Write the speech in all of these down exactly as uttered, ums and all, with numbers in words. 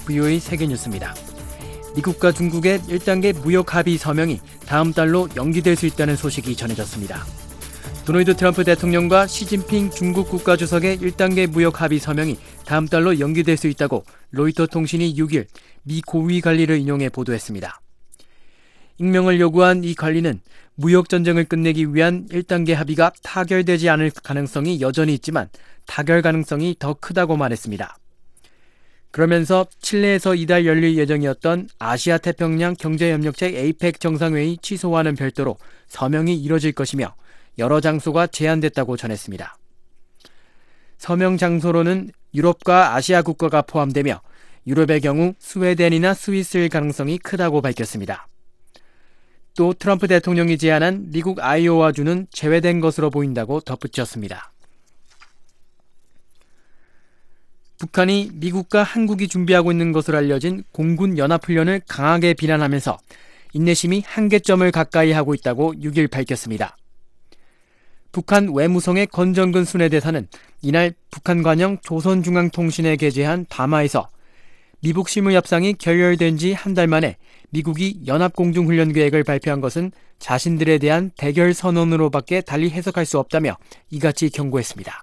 브이오에이 세계뉴스입니다. 미국과 중국의 일 단계 무역 합의 서명이 다음 달로 연기될 수 있다는 소식이 전해졌습니다. 도널드 트럼프 대통령과 시진핑 중국 국가주석의 일 단계 무역 합의 서명이 다음 달로 연기될 수 있다고 로이터 통신이 육 일 미 고위 관리를 인용해 보도했습니다. 익명을 요구한 이 관리는 무역 전쟁을 끝내기 위한 일 단계 합의가 타결되지 않을 가능성이 여전히 있지만 타결 가능성이 더 크다고 말했습니다. 그러면서 칠레에서 이달 열릴 예정이었던 아시아 태평양 경제협력체 에이펙 정상회의 취소와는 별도로 서명이 이뤄질 것이며 여러 장소가 제한됐다고 전했습니다. 서명 장소로는 유럽과 아시아 국가가 포함되며 유럽의 경우 스웨덴이나 스위스일 가능성이 크다고 밝혔습니다. 또 트럼프 대통령이 제안한 미국 아이오와주는 제외된 것으로 보인다고 덧붙였습니다. 북한이 미국과 한국이 준비하고 있는 것으로 알려진 공군 연합훈련을 강하게 비난하면서 인내심이 한계점을 가까이 하고 있다고 육 일 밝혔습니다. 북한 외무성의 건정근 순회대사는 이날 북한 관영 조선중앙통신에 게재한 담화에서 미북 실무협상이 결렬된 지 한 달 만에 미국이 연합공중훈련 계획을 발표한 것은 자신들에 대한 대결 선언으로밖에 달리 해석할 수 없다며 이같이 경고했습니다.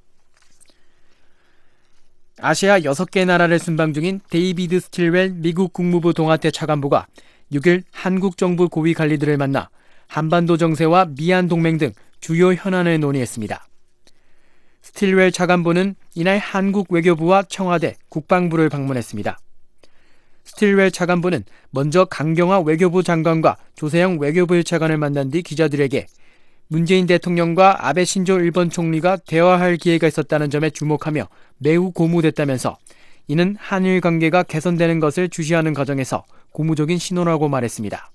아시아 여섯 개 나라를 순방 중인 데이비드 스틸웰 미국 국무부 동아태 차관보가 육 일 한국 정부 고위 관리들을 만나 한반도 정세와 미한 동맹 등 주요 현안을 논의했습니다. 스틸웰 차관보는 이날 한국 외교부와 청와대, 국방부를 방문했습니다. 스틸웰 차관보는 먼저 강경화 외교부 장관과 조세영 외교부 일 차관을 만난 뒤 기자들에게 문재인 대통령과 아베 신조 일본 총리가 대화할 기회가 있었다는 점에 주목하며 매우 고무됐다면서 이는 한일 관계가 개선되는 것을 주시하는 과정에서 고무적인 신호라고 말했습니다.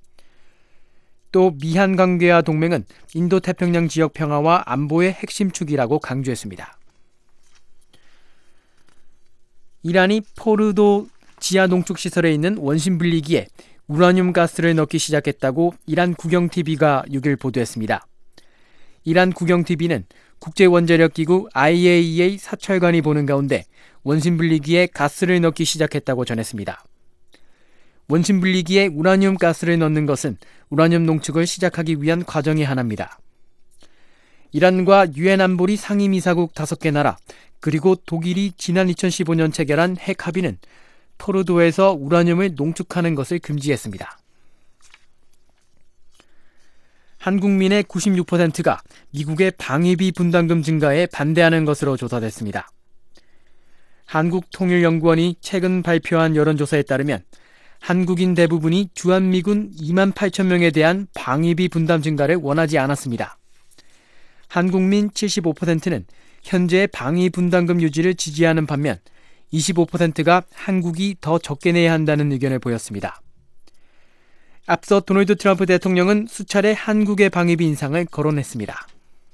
또 미한 관계와 동맹은 인도태평양 지역 평화와 안보의 핵심 축이라고 강조했습니다. 이란이 포르도 지하 농축시설에 있는 원심 분리기에 우라늄 가스를 넣기 시작했다고 이란 국영티비가 육 일 보도했습니다. 이란 국영티비는 국제원자력기구 아이에이이에이 사찰관이 보는 가운데 원심 분리기에 가스를 넣기 시작했다고 전했습니다. 원심 분리기에 우라늄 가스를 넣는 것은 우라늄 농축을 시작하기 위한 과정의 하나입니다. 이란과 유엔 안보리 상임이사국 다섯 개 나라 그리고 독일이 지난 이천십오 년 체결한 핵 합의는 포르도에서 우라늄을 농축하는 것을 금지했습니다. 한국민의 구십육 퍼센트가 미국의 방위비 분담금 증가에 반대하는 것으로 조사됐습니다. 한국통일연구원이 최근 발표한 여론조사에 따르면 한국인 대부분이 주한미군 이만 팔천 명에 대한 방위비 분담 증가를 원하지 않았습니다. 한국민 칠십오 퍼센트는 현재의 방위 분담금 유지를 지지하는 반면 이십오 퍼센트가 한국이 더 적게 내야 한다는 의견을 보였습니다. 앞서 도널드 트럼프 대통령은 수차례 한국의 방위비 인상을 거론했습니다.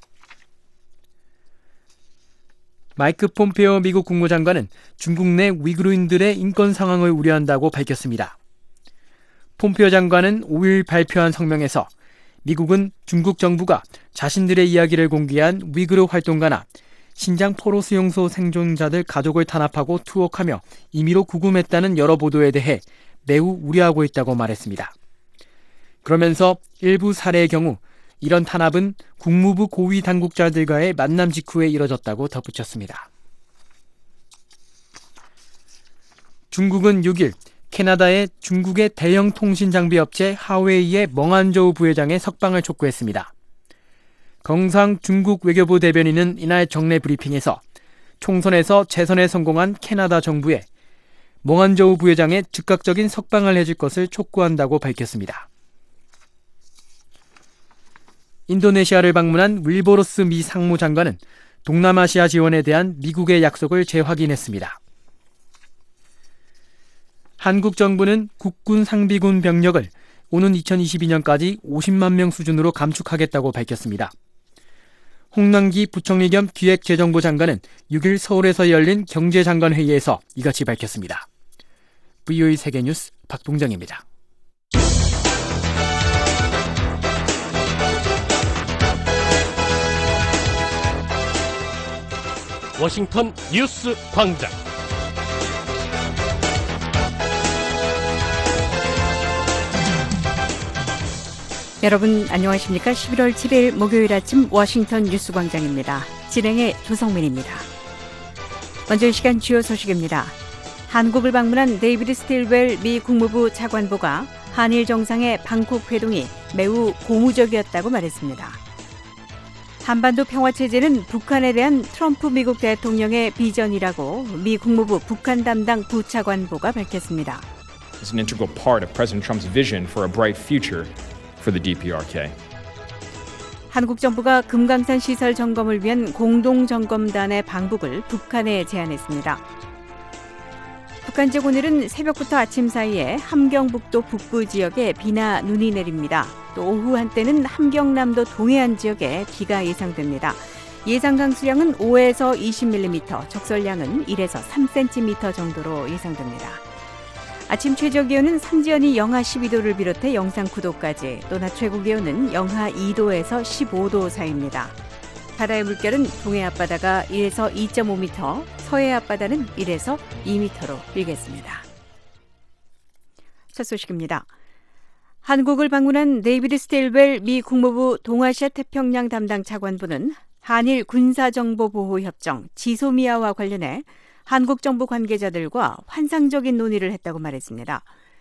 마이크 폼페오 미국 국무장관은 중국 내 위구르인들의 인권 상황을 우려한다고 밝혔습니다. 폼페오 장관은 오 일 발표한 성명에서 미국은 중국 정부가 자신들의 이야기를 공개한 위구르 활동가나 신장 포로 수용소 생존자들 가족을 탄압하고 투옥하며 임의로 구금했다는 여러 보도에 대해 매우 우려하고 있다고 말했습니다. 그러면서 일부 사례의 경우 이런 탄압은 국무부 고위 당국자들과의 만남 직후에 이뤄졌다고 덧붙였습니다. 중국은 육 일 캐나다의 중국의 대형 통신 장비 업체 하웨이의 멍한저우 부회장의 석방을 촉구했습니다. 경상 중국 외교부 대변인은 이날 정례 브리핑에서 총선에서 재선에 성공한 캐나다 정부에 멍한저우 부회장의 즉각적인 석방을 해줄 것을 촉구한다고 밝혔습니다. 인도네시아를 방문한 윌보로스 미 상무장관은 동남아시아 지원에 대한 미국의 약속을 재확인했습니다. 한국 정부는 국군 상비군 병력을 오는 이천이십이 년까지 오십만 명 수준으로 감축하겠다고 밝혔습니다. 홍남기 부총리 겸 기획재정부 장관은 육 일 서울에서 열린 경제장관회의에서 이같이 밝혔습니다. 브이오에이 세계뉴스 박동정입니다. 워싱턴 뉴스 광장. 여러분 안녕하십니까? 십일월 칠일 목요일 아침 워싱턴 뉴스광장입니다. 진행의 조성민입니다. 먼저 이 시간 주요 소식입니다. 한국을 방문한 데이비드 스틸웰 미 국무부 차관보가 한일 정상의 방콕 회동이 매우 고무적이었다고 말했습니다. 한반도 평화체제는 북한에 대한 트럼프 미국 대통령의 비전이라고 미 국무부 북한 담당 부차관보가 밝혔습니다. It's an integral part of President Trump's vision for a bright future for the 디피아르케이. 한국 정부가 금강산 시설 점검을 위한 공동점검단의 방북을 북한에 제안했습니다. 북한 쪽 오늘은 새벽부터 아침 사이에 함경북도 북부 지역에 비나 눈이 내립니다. 또 오후 한때는 함경남도 동해안 지역에 비가 예상됩니다. 예상 강수량은 오에서 이십 밀리미터, 적설량은 일에서 삼 센티미터 정도로 예상됩니다. 아침 최저 기온은 삼지연이 영하 십이 도를 비롯해 영상 구 도까지, 또 낮 최고 기온은 영하 이 도에서 십오 도 사이입니다. 바다의 물결은 동해 앞바다가 일에서 이 점 오 미터, 서해 앞바다는 일에서 이 미터로 일겠습니다. 첫 소식입니다. 한국을 방문한 데이비드 스틸웰 미 국무부 동아시아 태평양 담당 차관보는 한일 군사정보보호협정 지소미아와 관련해 한국 정부 관계자들과 환상적인 논의를 했다고 말했습니다.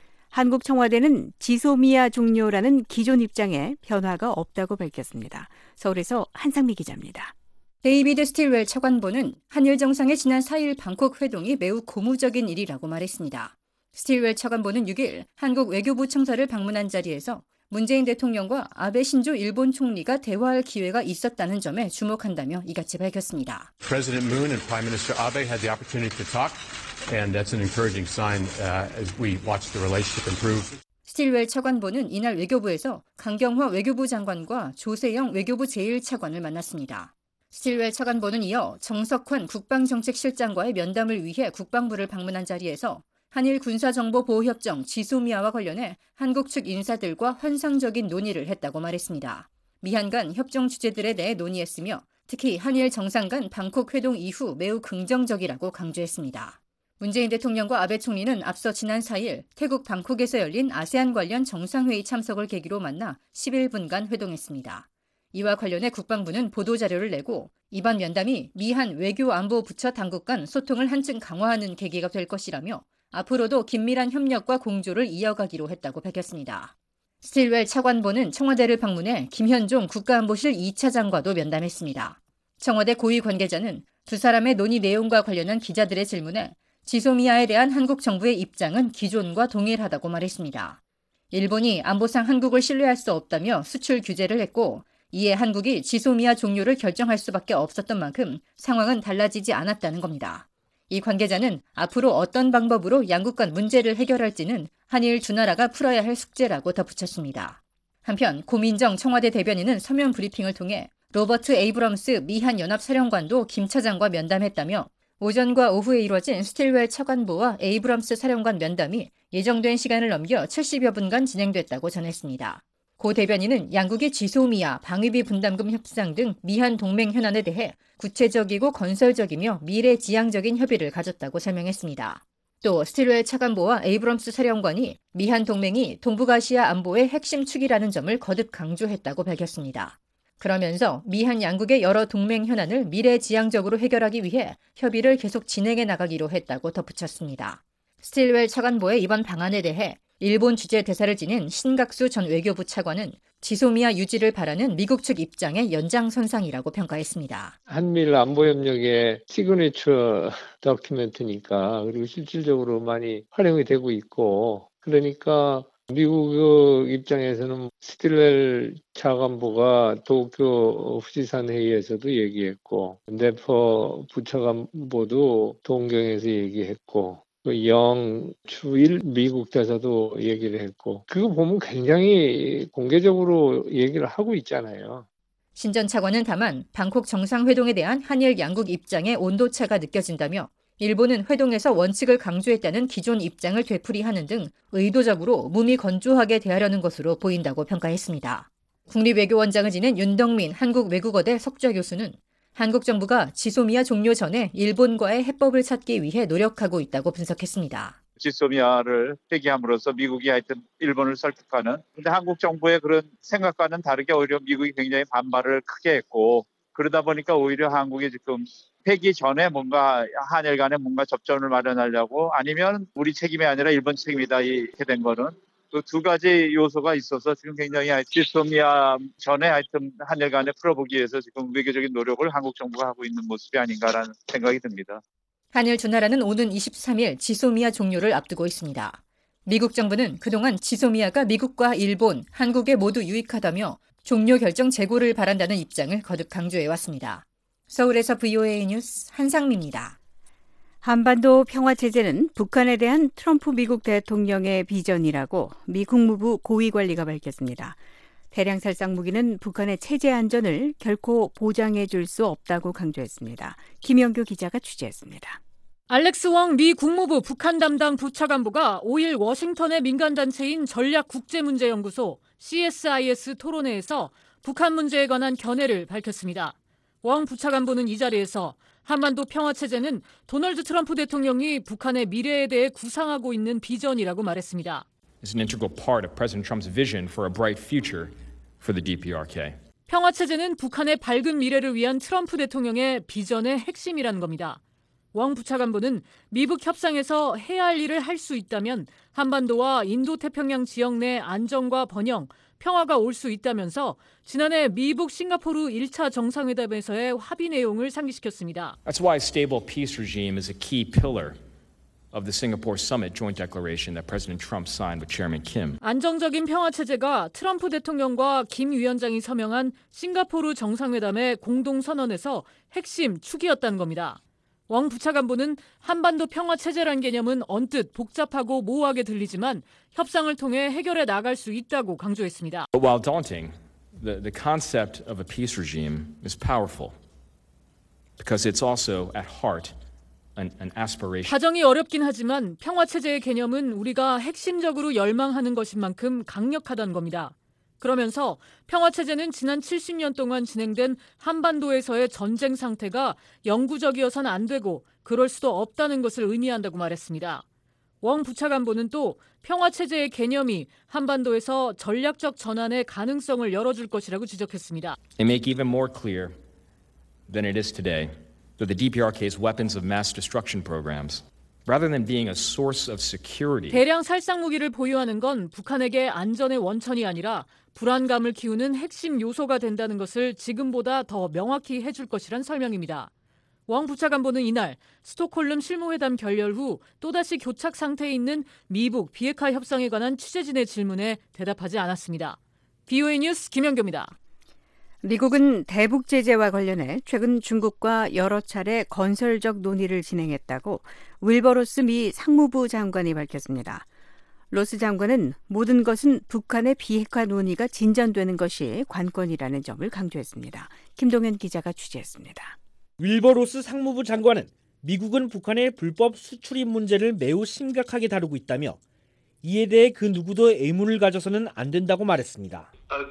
한국 청와대는 지소미아 종료라는 기존 입장에 변화가 없다고 밝혔습니다. 서울에서 한상미 기자입니다. 데이비드 스틸웰 차관보는 한일 정상의 지난 사일 방콕 회동이 매우 고무적인 일이라고 말했습니다. 스틸웰 차관보는 육일 한국 외교부 청사를 방문한 자리에서 문재인 대통령과 아베 신조 일본 총리가 대화할 기회가 있었다는 점에 주목한다며 이같이 밝혔습니다. President Moon and Prime Minister Abe had the opportunity to talk, and that's an encouraging sign uh, as we watch the relationship improve. 스틸웰 차관보는 이날 외교부에서 강경화 외교부 장관과 조세영 외교부 제일 차관을 만났습니다. 스틸웰 차관보는 이어 정석환 국방정책실장과의 면담을 위해 국방부를 방문한 자리에서 한일 군사정보보호협정 지소미아와 관련해 한국 측 인사들과 환상적인 논의를 했다고 말했습니다. 미한 간 협정 주제들에 대해 논의했으며 특히 한일 정상 간 방콕 회동 이후 매우 긍정적이라고 강조했습니다. 문재인 대통령과 아베 총리는 앞서 지난 사일 태국 방콕에서 열린 아세안 관련 정상회의 참석을 계기로 만나 십일 분간 회동했습니다. 이와 관련해 국방부는 보도자료를 내고 이번 면담이 미한 외교안보부처 당국 간 소통을 한층 강화하는 계기가 될 것이라며 앞으로도 긴밀한 협력과 공조를 이어가기로 했다고 밝혔습니다. 스틸웰 차관보는 청와대를 방문해 김현종 국가안보실 이 차장과도 면담했습니다. 청와대 고위 관계자는 두 사람의 논의 내용과 관련한 기자들의 질문에 지소미아에 대한 한국 정부의 입장은 기존과 동일하다고 말했습니다. 일본이 안보상 한국을 신뢰할 수 없다며 수출 규제를 했고 이에 한국이 지소미아 종료를 결정할 수밖에 없었던 만큼 상황은 달라지지 않았다는 겁니다. 이 관계자는 앞으로 어떤 방법으로 양국 간 문제를 해결할지는 한일 두 나라가 풀어야 할 숙제라고 덧붙였습니다. 한편 고민정 청와대 대변인은 서면 브리핑을 통해 로버트 에이브럼스 미한 연합사령관도 김 차장과 면담했다며 오전과 오후에 이뤄진 스틸웰 차관보와 에이브럼스 사령관 면담이 예정된 시간을 넘겨 칠십여 분간 진행됐다고 전했습니다. 고 대변인은 양국의 지소미아, 방위비 분담금 협상 등 미한 동맹 현안에 대해 구체적이고 건설적이며 미래지향적인 협의를 가졌다고 설명했습니다. 또 스틸웰 차관보와 에이브럼스 사령관이 미한 동맹이 동북아시아 안보의 핵심 축이라는 점을 거듭 강조했다고 밝혔습니다. 그러면서 미한 양국의 여러 동맹 현안을 미래지향적으로 해결하기 위해 협의를 계속 진행해 나가기로 했다고 덧붙였습니다. 스틸웰 차관보의 이번 방안에 대해 일본 주재 대사를 지낸 신각수 전 외교부 차관은 지소미아 유지를 바라는 미국 측 입장의 연장선상이라고 평가했습니다. 한미일 안보협력의 시그니처 다큐멘트니까 그리고 실질적으로 많이 활용이 되고 있고 그러니까 미국 입장에서는 스틸웰 차관보가 도쿄 후지산 회의에서도 얘기했고 네퍼 부차관보도 동경에서 얘기했고 영추일 미국 대사도 얘기를 했고 그거 보면 굉장히 공개적으로 얘기를 하고 있잖아요. 신 전 차관은 다만 방콕 정상회동에 대한 한일 양국 입장의 온도차가 느껴진다며 일본은 회동에서 원칙을 강조했다는 기존 입장을 되풀이하는 등 의도적으로 몸이 건조하게 대하려는 것으로 보인다고 평가했습니다. 국립외교원장을 지낸 윤덕민 한국외국어대 석좌 교수는 한국 정부가 지소미아 종료 전에 일본과의 해법을 찾기 위해 노력하고 있다고 분석했습니다. 지소미아를 폐기함으로써 미국이 하여튼 일본을 설득하는, 근데 한국 정부의 그런 생각과는 다르게 오히려 미국이 굉장히 반발을 크게 했고, 그러다 보니까 오히려 한국이 지금 폐기 전에 뭔가 한일 간에 뭔가 접점을 마련하려고, 아니면 우리 책임이 아니라 일본 책임이다 이렇게 된 거는 그 두 가지 요소가 있어서 지금 굉장히 지소미아 전에 하여튼 한일 간에 풀어보기 위해서 지금 외교적인 노력을 한국 정부가 하고 있는 모습이 아닌가라는 생각이 듭니다. 한일 두 나라는 오는 이십삼 일 지소미아 종료를 앞두고 있습니다. 미국 정부는 그동안 지소미아가 미국과 일본, 한국에 모두 유익하다며 종료 결정 재고를 바란다는 입장을 거듭 강조해왔습니다. 서울에서 브이오에이 뉴스 한상미입니다. 한반도 평화체제는 북한에 대한 트럼프 미국 대통령의 비전이라고 미 국무부 고위관리가 밝혔습니다. 대량 살상 무기는 북한의 체제 안전을 결코 보장해 줄 수 없다고 강조했습니다. 김영규 기자가 취재했습니다. 알렉스 웡 미 국무부 북한 담당 부차관보가 오 일 워싱턴의 민간단체인 전략국제문제연구소 씨에스아이에스 토론회에서 북한 문제에 관한 견해를 밝혔습니다. 웡 부차관보는 이 자리에서 한반도 평화체제는 도널드 트럼프 대통령이 북한의 미래에 대해 구상하고 있는 비전이라고 말했습니다. It's an integral part of President Trump's vision for a bright future for the 디피아르케이. 평화체제는 북한의 밝은 미래를 위한 트럼프 대통령의 비전의 핵심이라는 겁니다. 웡 부차관보는 미북 협상에서 해야 할 일을 할 수 있다면 한반도와 인도태평양 지역 내 안정과 번영, 평화가 올 수 있다면서 지난해 미북 싱가포르 일 차 정상회담에서의 합의 내용을 상기시켰습니다. That's why a stable peace regime is a key pillar of the Singapore Summit Joint Declaration that President Trump signed with Chairman Kim. 안정적인 평화체제가 트럼프 대통령과 김 위원장이 서명한 싱가포르 정상회담의 공동선언에서 핵심 축이었다는 겁니다. 웡 부차관보는 한반도 평화체제란 개념은 언뜻 복잡하고 모호하게 들리지만 협상을 통해 해결해 나갈 수 있다고 강조했습니다. But while daunting, the, the concept of a peace regime is powerful because it's also at heart an, an aspiration. 과정이 어렵긴 하지만 평화체제의 개념은 우리가 핵심적으로 열망하는 것인 만큼 강력하다는 겁니다. 그러면서 평화체제는 지난 칠십 년 동안 진행된 한반도에서의 전쟁 상태가 영구적이어서는 안 되고 그럴 수도 없다는 것을 의미한다고 말했습니다. 웡 부차관보는 또 평화체제의 개념이 한반도에서 전략적 전환의 가능성을 열어줄 것이라고 지적했습니다. They make even more clear than it is today that the 디피아르케이's weapons of mass destruction programs, rather than being a source of security, 대량 살상 무기를 보유하는 건 북한에게 안전의 원천이 아니라 불안감을 키우는 핵심 요소가 된다는 것을 지금보다 더 명확히 해줄 것이란 설명입니다. 웡 부차관보는 이날 스톡홀름 실무회담 결렬 후 또다시 교착 상태에 있는 미북 비핵화 협상에 관한 취재진의 질문에 대답하지 않았습니다. 브이오에이 뉴스 김영규입니다. 미국은 대북 제재와 관련해 최근 중국과 여러 차례 건설적 논의를 진행했다고 윌버 로스 미 상무부 장관이 밝혔습니다. 로스 장관은 모든 것은 북한의 비핵화 논의가 진전되는 것이 관건이라는 점을 강조했습니다. 김동현 기자가 취재했습니다. 윌버 로스 상무부 장관은 미국은 북한의 불법 수출입 문제를 매우 심각하게 다루고 있다며 이에 대해 그 누구도 의문을 가져서는 안 된다고 말했습니다.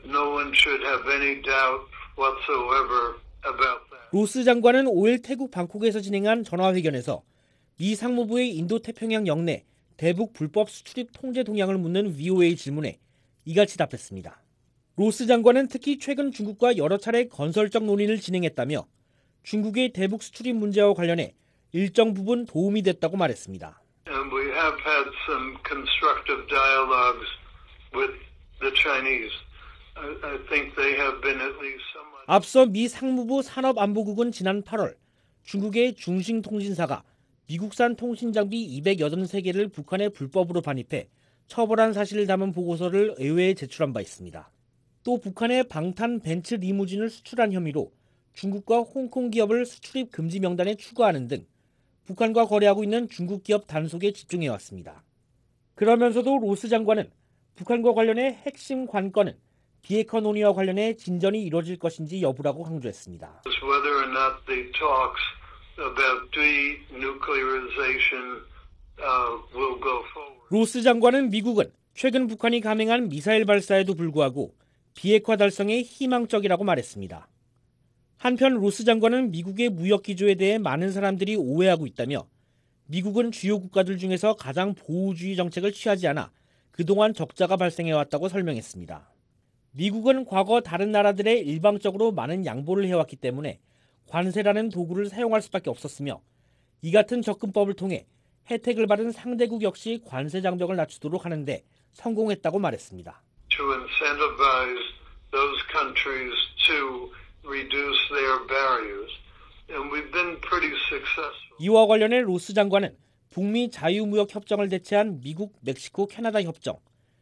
로스 장관은 오 일 태국 방콕에서 진행한 전화회견에서 미 상무부의 인도태평양 영내 대북 불법 수출입 통제 동향을 묻는 브이오에이 질문에 이같이 답했습니다. 로스 장관은 특히 최근 중국과 여러 차례 건설적 논의를 진행했다며 중국의 대북 수출입 문제와 관련해 일정 부분 도움이 됐다고 말했습니다. And we have had some constructive dialogues with the Chinese. I, I think they have been at least somewhat. 앞서 미 상무부 산업안보국은 지난 팔월 중국의 중싱통신사가 미국산 통신장비 이백팔십삼 개를 북한에 불법으로 반입해 처벌한 사실을 담은 보고서를 의회에 제출한 바 있습니다. 또 북한의 방탄 벤츠 리무진을 수출한 혐의로 중국과 홍콩 기업을 수출입 금지 명단에 추가하는 등 북한과 거래하고 있는 중국 기업 단속에 집중해왔습니다. 그러면서도 로스 장관은 북한과 관련해 핵심 관건은 비핵화 논의와 관련해 진전이 이루어질 것인지 여부라고 강조했습니다. Whether or not the talks about denuclearization will go forward. 로스 장관은 미국은 최근 북한이 감행한 미사일 발사에도 불구하고 비핵화 달성에 희망적이라고 말했습니다. 한편 로스 장관은 미국의 무역 기조에 대해 많은 사람들이 오해하고 있다며 미국은 주요 국가들 중에서 가장 보호주의 정책을 취하지 않아 그동안 적자가 발생해왔다고 설명했습니다. 미국은 과거 다른 나라들에 일방적으로 많은 양보를 해왔기 때문에 관세라는 도구를 사용할 수밖에 없었으며 이 같은 접근법을 통해 혜택을 받은 상대국 역시 관세 장벽을 낮추도록 하는데 성공했다고 말했습니다. To incentivize those countries to reduce their barriers, and we've been pretty successful. 이와 관련해 로스 장관은 북미 자유무역 협정을 대체한 미국, 멕시코, 캐나다 협정,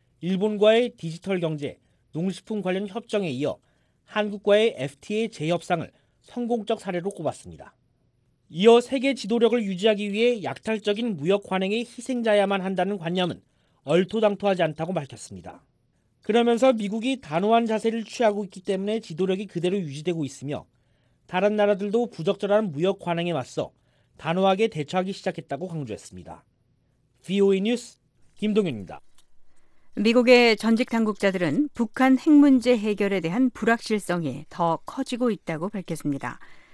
일본과의 디지털 경제, 농식품 관련 협정에 이어 한국과의 에프티에이 재협상을 성공적 사례로 꼽았습니다. 이어 세계 지도력을 유지하기 위해 약탈적인 무역 관행의 희생자야만 한다는 관념은 얼토당토하지 않다고 밝혔습니다. 그러면서 미국이 단호한 자세를 취하고 있기 때문에 지도력이 그대로 유지되고 있으며 다른 나라들도 부적절한 무역 관행에 맞서 단호하게 대처하기 시작했다고 강조했습니다. 브이오에이 뉴스 김동현입니다. 미국의 전직 당국자들은 북한 핵 문제 해결에 대한 불확실성이 더 커지고 있다고 밝혔습니다.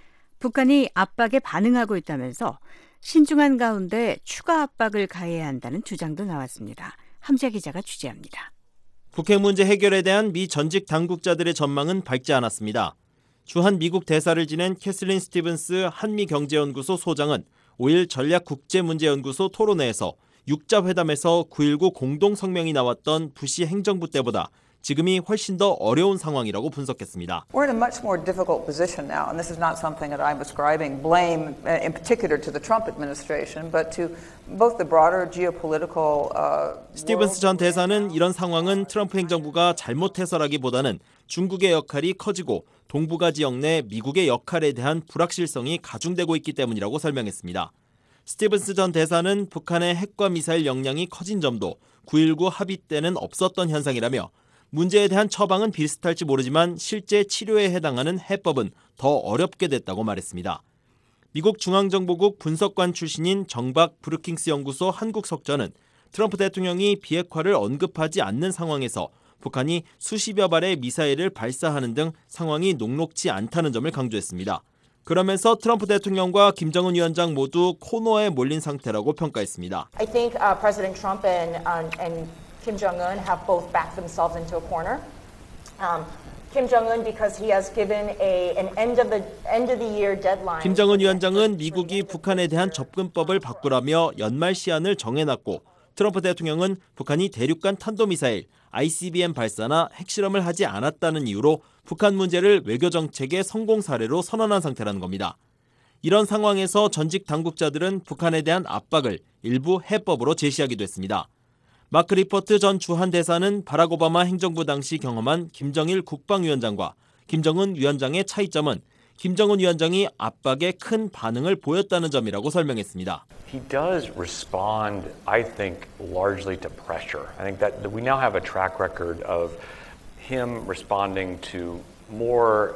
북한이 압박에 반응하고 있다면서 신중한 가운데 추가 압박을 가해야 한다는 주장도 나왔습니다. 함재 기자가 취재합니다. 북핵 문제 해결에 대한 미 전직 당국자들의 전망은 밝지 않았습니다. 주한 미국 대사를 지낸 캐슬린 스티븐스 한미경제연구소 소장은 오일 전략국제문제연구소 토론회에서 육자회담에서 구일구 공동성명이 나왔던 부시 행정부 때보다 지금이 훨씬 더 어려운 상황이라고 분석했습니다. We're in a much more difficult position now, and this is not something that I'm ascribing blame in particular to the Trump administration, but to both the broader geopolitical. Uh, 스티븐스 전 대사는 이런 상황은 트럼프 행정부가 잘못해서라기보다는 중국의 역할이 커지고 동북아 지역 내 미국의 역할에 대한 불확실성이 가중되고 있기 때문이라고 설명했습니다. 스티븐스 전 대사는 북한의 핵과 미사일 역량이 커진 점도 구일구 합의 때는 없었던 현상이라며 문제에 대한 처방은 비슷할지 모르지만 실제 치료에 해당하는 해법은 더 어렵게 됐다고 말했습니다. 미국 중앙정보국 분석관 출신인 정박 브루킹스 연구소 한국 석전은 트럼프 대통령이 비핵화를 언급하지 않는 상황에서 북한이 수십여 발의 미사일을 발사하는 등 상황이 녹록지 않다는 점을 강조했습니다. 그러면서 트럼프 대통령과 김정은 위원장 모두 코너에 몰린 상태라고 평가했습니다. I think uh, President Trump and, uh, and Kim Jong-un have both backed themselves into a corner. Um, Kim Jong-un because he has given a, an end of the end of the year deadline. 김정은 위원장은 미국이 북한에 대한 접근법을 바꾸라며 연말 시한을 정해놨고 트럼프 대통령은 북한이 대륙간 탄도미사일 아이씨비엠 발사나 핵실험을 하지 않았다는 이유로 북한 문제를 외교 정책의 성공 사례로 선언한 상태라는 겁니다. 이런 상황에서 전직 당국자들은 북한에 대한 압박을 일부 해법으로 제시하기도 했습니다. 마크 리포트 전 주한 대사는 바락 오바마 행정부 당시 경험한 김정일 국방위원장과 김정은 위원장의 차이점은 김정은 위원장이 압박에 큰 반응을 보였다는 점이라고 설명했습니다. He does respond, I think, largely to pressure. I think that we now have a track record of him responding to more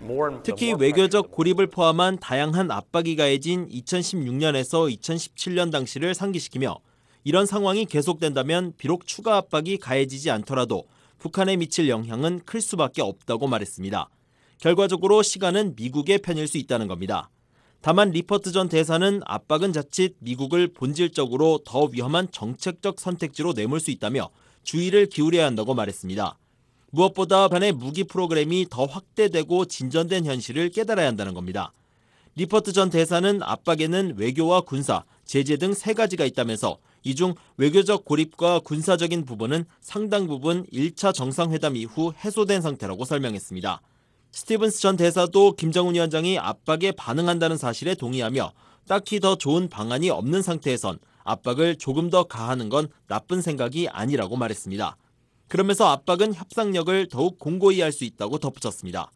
특히 외교적 고립을 포함한 다양한 압박이 가해진 이천십육 년에서 이천십칠 년 당시를 상기시키며 이런 상황이 계속된다면 비록 추가 압박이 가해지지 않더라도 북한에 미칠 영향은 클 수밖에 없다고 말했습니다. 결과적으로 시간은 미국의 편일 수 있다는 겁니다. 다만 리퍼트 전 대사는 압박은 자칫 미국을 본질적으로 더 위험한 정책적 선택지로 내몰 수 있다며 주의를 기울여야 한다고 말했습니다. 무엇보다 북한의 무기 프로그램이 더 확대되고 진전된 현실을 깨달아야 한다는 겁니다. 리퍼트 전 대사는 압박에는 외교와 군사, 제재 등 세 가지가 있다면서 이 중 외교적 고립과 군사적인 부분은 상당 부분 일 차 정상회담 이후 해소된 상태라고 설명했습니다. 스티븐스 전 대사도 김정은 위원장이 압박에 반응한다는 사실에 동의하며 딱히 더 좋은 방안이 없는 상태에선 압박을 조금 더 가하는 건 나쁜 생각이 아니라고 말했습니다. 그러면서 압박은 협상력을 더욱 공고히 할 수 있다고 덧붙였습니다.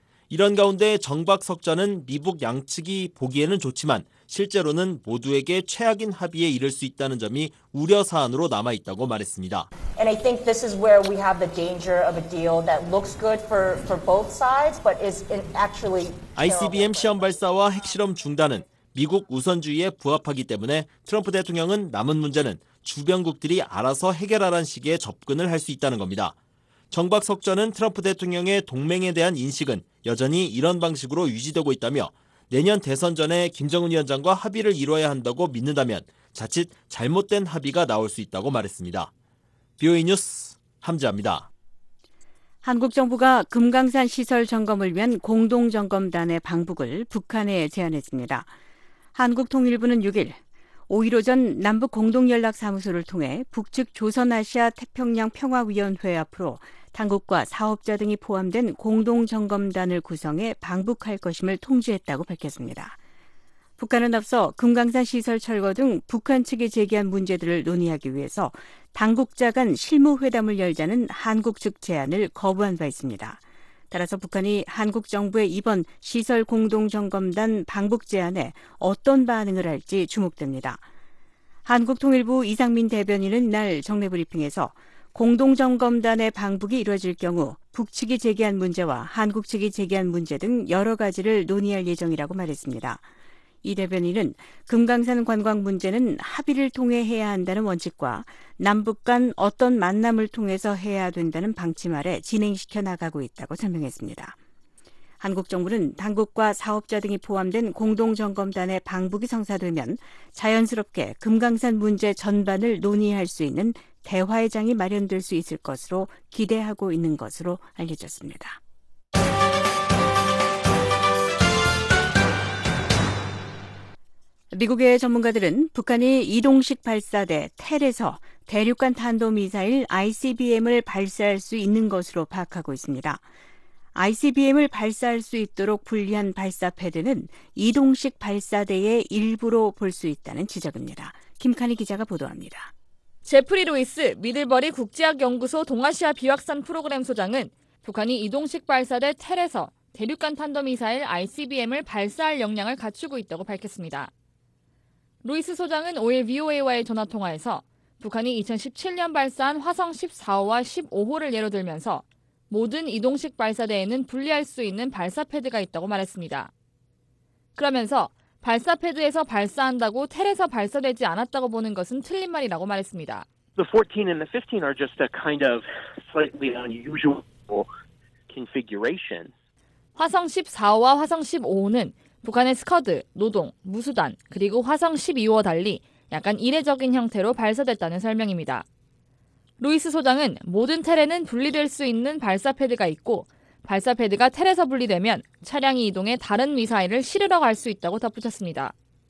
이런 가운데 정박 석전은 미국 양측이 보기에는 좋지만 실제로는 모두에게 최악인 합의에 이를 수 있다는 점이 우려 사안으로 남아있다고 말했습니다. And I think this is where we have the danger of a deal that looks good for, for both sides, but is actually 아이씨비엠 시험 발사와 핵실험 중단은 미국 우선주의에 부합하기 때문에 트럼프 대통령은 남은 문제는 주변국들이 알아서 해결하라는 식의 접근을 할 수 있다는 겁니다. 정박 석전은 트럼프 대통령의 동맹에 대한 인식은 여전히 이런 방식으로 유지되고 있다며 내년 대선 전에 김정은 위원장과 합의를 이뤄야 한다고 믿는다면 자칫 잘못된 합의가 나올 수 있다고 말했습니다. 비오에이 뉴스 함지아입니다. 한국 정부가 금강산 시설 점검을 위한 공동점검단의 방북을 북한에 제안했습니다. 한국통일부는 육 일 오 일 오전 남북 공동연락사무소를 통해 북측 조선아시아 태평양 평화위원회 앞으로 당국과 사업자 등이 포함된 공동점검단을 구성해 방북할 것임을 통지했다고 밝혔습니다. 북한은 앞서 금강산 시설 철거 등 북한 측이 제기한 문제들을 논의하기 위해서 당국자 간 실무회담을 열자는 한국 측 제안을 거부한 바 있습니다. 따라서 북한이 한국 정부의 이번 시설 공동점검단 방북 제안에 어떤 반응을 할지 주목됩니다. 한국통일부 이상민 대변인은 이날 정례 브리핑에서 공동점검단의 방북이 이루어질 경우 북측이 제기한 문제와 한국 측이 제기한 문제 등 여러 가지를 논의할 예정이라고 말했습니다. 이 대변인은 금강산 관광 문제는 합의를 통해 해야 한다는 원칙과 남북 간 어떤 만남을 통해서 해야 된다는 방침 아래 진행시켜 나가고 있다고 설명했습니다. 한국 정부는 당국과 사업자 등이 포함된 공동점검단의 방북이 성사되면 자연스럽게 금강산 문제 전반을 논의할 수 있는 대화의 장이 마련될 수 있을 것으로 기대하고 있는 것으로 알려졌습니다. 미국의 전문가들은 북한이 이동식 발사대 텔에서 대륙간 탄도미사일 아이씨비엠을 발사할 수 있는 것으로 파악하고 있습니다. 아이씨비엠을 발사할 수 있도록 분리한 발사 패드는 이동식 발사대의 일부로 볼 수 있다는 지적입니다. 김칸희 기자가 보도합니다. 제프리 로이스 미들버리 국제학연구소 동아시아 비확산 프로그램 소장은 북한이 이동식 발사대 텔에서 대륙간 탄도미사일 아이씨비엠을 발사할 역량을 갖추고 있다고 밝혔습니다. 로이스 소장은 오 일 브이오에이와의 전화통화에서 북한이 이천십칠 년 발사한 화성 십사 호와 십오 호를 예로 들면서 모든 이동식 발사대에는 분리할 수 있는 발사 패드가 있다고 말했습니다. 그러면서 발사 패드에서 발사한다고 텔에서 발사되지 않았다고 보는 것은 틀린 말이라고 말했습니다. The fourteen and the fifteen are just a kind of slightly unusual configuration. 화성 십사 호와 화성 십오 호는 북한의 스커드, 노동, 무수단, 그리고 화성 십이 호와 달리 약간 이례적인 형태로 발사됐다는 설명입니다. 루이스 소장은 모든 텔에는 분리될 수 있는 발사 패드가 있고 발사 패드가 텔에서 분리되면 차량이 이동해 다른 미사일을 실으러 갈 수 있다고 덧붙였습니다.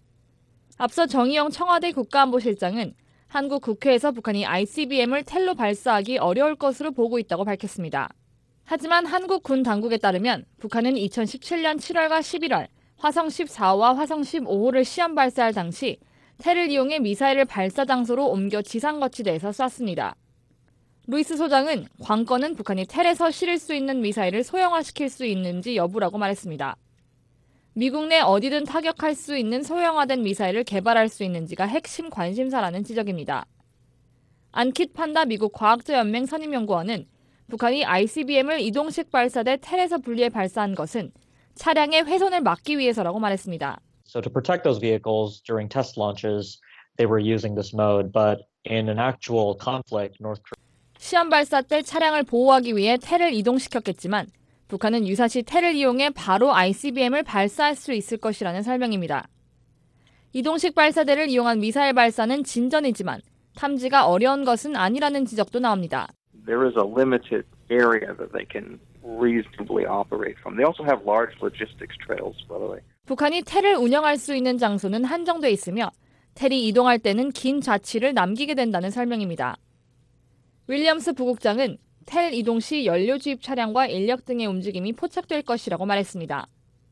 앞서 정의용 청와대 국가안보실장은 한국 국회에서 북한이 아이씨비엠을 텔로 발사하기 어려울 것으로 보고 있다고 밝혔습니다. 하지만 한국 군 당국에 따르면 북한은 이천십칠 년 칠월과 십일월 화성 십사 호와 화성 십오 호를 시험 발사할 당시 텔을 이용해 미사일을 발사 장소로 옮겨 지상 거치대에서 쐈습니다. 루이스 소장은 관건은 북한이 텔에서 실을 수 있는 미사일을 소형화시킬 수 있는지 여부라고 말했습니다. 미국 내 어디든 타격할 수 있는 소형화된 미사일을 개발할 수 있는지가 핵심 관심사라는 지적입니다. 안킷 판다 미국 과학자연맹 선임연구원은 북한이 아이씨비엠을 이동식 발사대 텔에서 분리해 발사한 것은 차량의 훼손을 막기 위해서라고 말했습니다. So to protect those vehicles during test launches, they were using this mode, but in an actual conflict, North Korea 시험 발사 때 차량을 보호하기 위해 텔을 이동시켰겠지만 북한은 유사시 텔을 이용해 바로 아이씨비엠을 발사할 수 있을 것이라는 설명입니다. 이동식 발사대를 이용한 미사일 발사는 진전이지만 탐지가 어려운 것은 아니라는 지적도 나옵니다. There is a limited area that they can reasonably operate from. They also have large logistics trails, by the way. 북한이 텔을 운영할 수 있는 장소는 한정돼 있으며 텔이 이동할 때는 긴 좌치를 남기게 된다는 설명입니다. 윌리엄스 부국장은 텔 이동 시 연료 주입 차량과 인력 등의 움직임이 포착될 것이라고 말했습니다.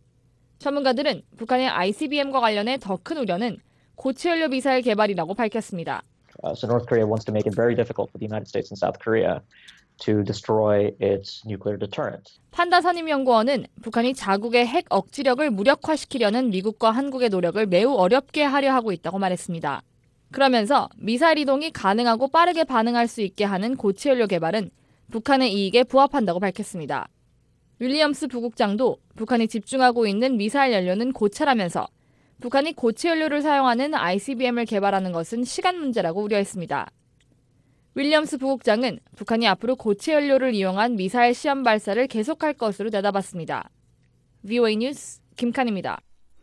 전문가들은 북한의 아이씨비엠과 관련해 더 큰 우려는 고체연료 미사일 개발이라고 밝혔습니다. Uh, so North Korea wants to make it very difficult for the United States and South Korea to destroy its nuclear deterrent. 판다 선임연구원은 북한이 자국의 핵 억지력을 무력화시키려는 미국과 한국의 노력을 매우 어렵게 하려 하고 있다고 말했습니다. 그러면서 미사일 이동이 가능하고 빠르게 반응할 수 있게 하는 고체연료 개발은 북한의 이익에 부합한다고 밝혔습니다. 윌리엄스 부국장도 북한이 집중하고 있는 미사일 연료는 고체라면서 북한이 고체연료를 사용하는 아이씨비엠을 개발하는 것은 시간 문제라고 우려했습니다. 윌리엄스 부국장은 북한이 앞으로 고체연료를 이용한 미사일 시험 발사를 계속할 것으로 내다봤습니다. 브이오에이 뉴스 김칸입니다.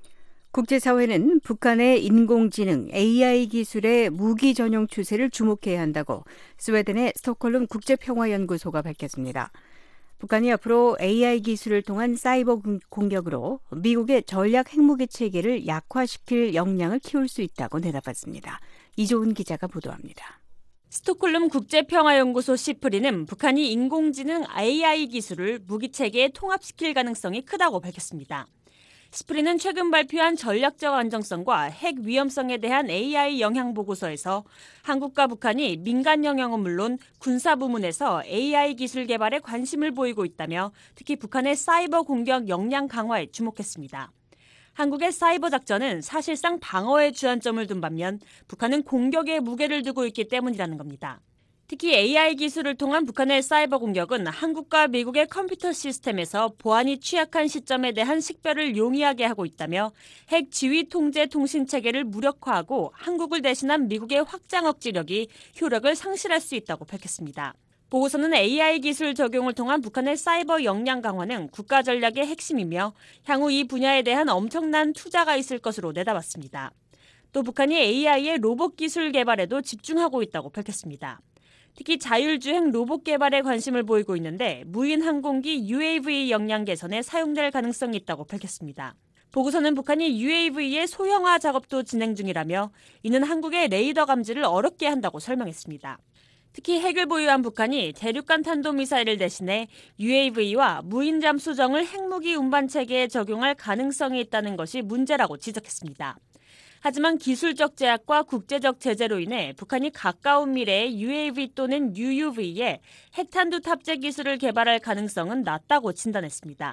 국제사회는 북한의 인공지능 에이아이 기술의 무기 전용 추세를 주목해야 한다고 스웨덴의 스톡홀름 국제평화연구소가 밝혔습니다. 북한이 앞으로 에이아이 기술을 통한 사이버 공격으로 미국의 전략 핵무기 체계를 약화시킬 역량을 키울 수 있다고 대답했습니다. 이조은 기자가 보도합니다. 스톡홀름 국제평화연구소 시프리는 북한이 인공지능 에이아이 기술을 무기체계에 통합시킬 가능성이 크다고 밝혔습니다. 시프리는 최근 발표한 전략적 안정성과 핵 위험성에 대한 에이아이 영향 보고서에서 한국과 북한이 민간 영역은 물론 군사 부문에서 에이아이 기술 개발에 관심을 보이고 있다며 특히 북한의 사이버 공격 역량 강화에 주목했습니다. 한국의 사이버 작전은 사실상 방어에 주안점을 둔 반면 북한은 공격에 무게를 두고 있기 때문이라는 겁니다. 특히 에이아이 기술을 통한 북한의 사이버 공격은 한국과 미국의 컴퓨터 시스템에서 보안이 취약한 시점에 대한 식별을 용이하게 하고 있다며 핵 지휘 통제 통신 체계를 무력화하고 한국을 대신한 미국의 확장 억지력이 효력을 상실할 수 있다고 밝혔습니다. 보고서는 에이아이 기술 적용을 통한 북한의 사이버 역량 강화는 국가 전략의 핵심이며 향후 이 분야에 대한 엄청난 투자가 있을 것으로 내다봤습니다. 또 북한이 에이아이의 로봇 기술 개발에도 집중하고 있다고 밝혔습니다. 특히 자율주행 로봇 개발에 관심을 보이고 있는데 무인 항공기 유에이브이 역량 개선에 사용될 가능성이 있다고 밝혔습니다. 보고서는 북한이 유에이브이의 소형화 작업도 진행 중이라며 이는 한국의 레이더 감지를 어렵게 한다고 설명했습니다. 특히 핵을 보유한 북한이 대륙간 탄도미사일을 대신해 유에이브이와 무인 잠수정을 핵무기 운반 체계에 적용할 가능성이 있다는 것이 문제라고 지적했습니다. 하지만 기술적 제약과 국제적 제재로 인해 북한이 가까운 미래에 유에이브이 또는 유유브이에 핵탄두 탑재 기술을 개발할 가능성은 낮다고 진단했습니다.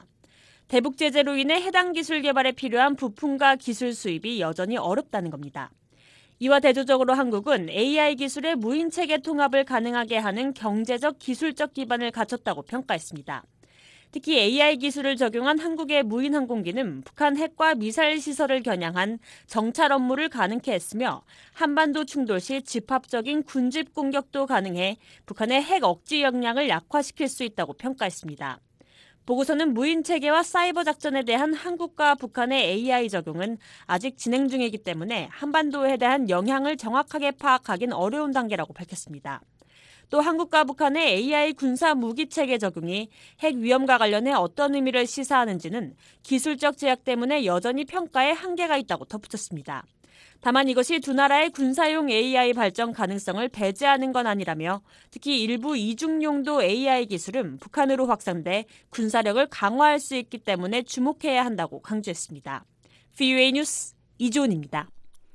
대북 제재로 인해 해당 기술 개발에 필요한 부품과 기술 수입이 여전히 어렵다는 겁니다. 이와 대조적으로 한국은 에이아이 기술의 무인체계 통합을 가능하게 하는 경제적 기술적 기반을 갖췄다고 평가했습니다. 특히 에이아이 기술을 적용한 한국의 무인 항공기는 북한 핵과 미사일 시설을 겨냥한 정찰 업무를 가능케 했으며 한반도 충돌 시 집합적인 군집 공격도 가능해 북한의 핵 억지 역량을 약화시킬 수 있다고 평가했습니다. 보고서는 무인 체계와 사이버 작전에 대한 한국과 북한의 에이아이 적용은 아직 진행 중이기 때문에 한반도에 대한 영향을 정확하게 파악하긴 어려운 단계라고 밝혔습니다. 또 한국과 북한의 에이아이 군사 무기 체계 적용이 핵 위험과 관련해 어떤 의미를 시사하는지는 기술적 제약 때문에 여전히 평가에 한계가 있다고 덧붙였습니다. 다만 이것이 두 나라의 군사용 에이아이 발전 가능성을 배제하는 건 아니라며 특히 일부 이중용도 에이아이 기술은 북한으로 확산돼 군사력을 강화할 수 있기 때문에 주목해야 한다고 강조했습니다. 브이오에이 뉴스 이조은입니다.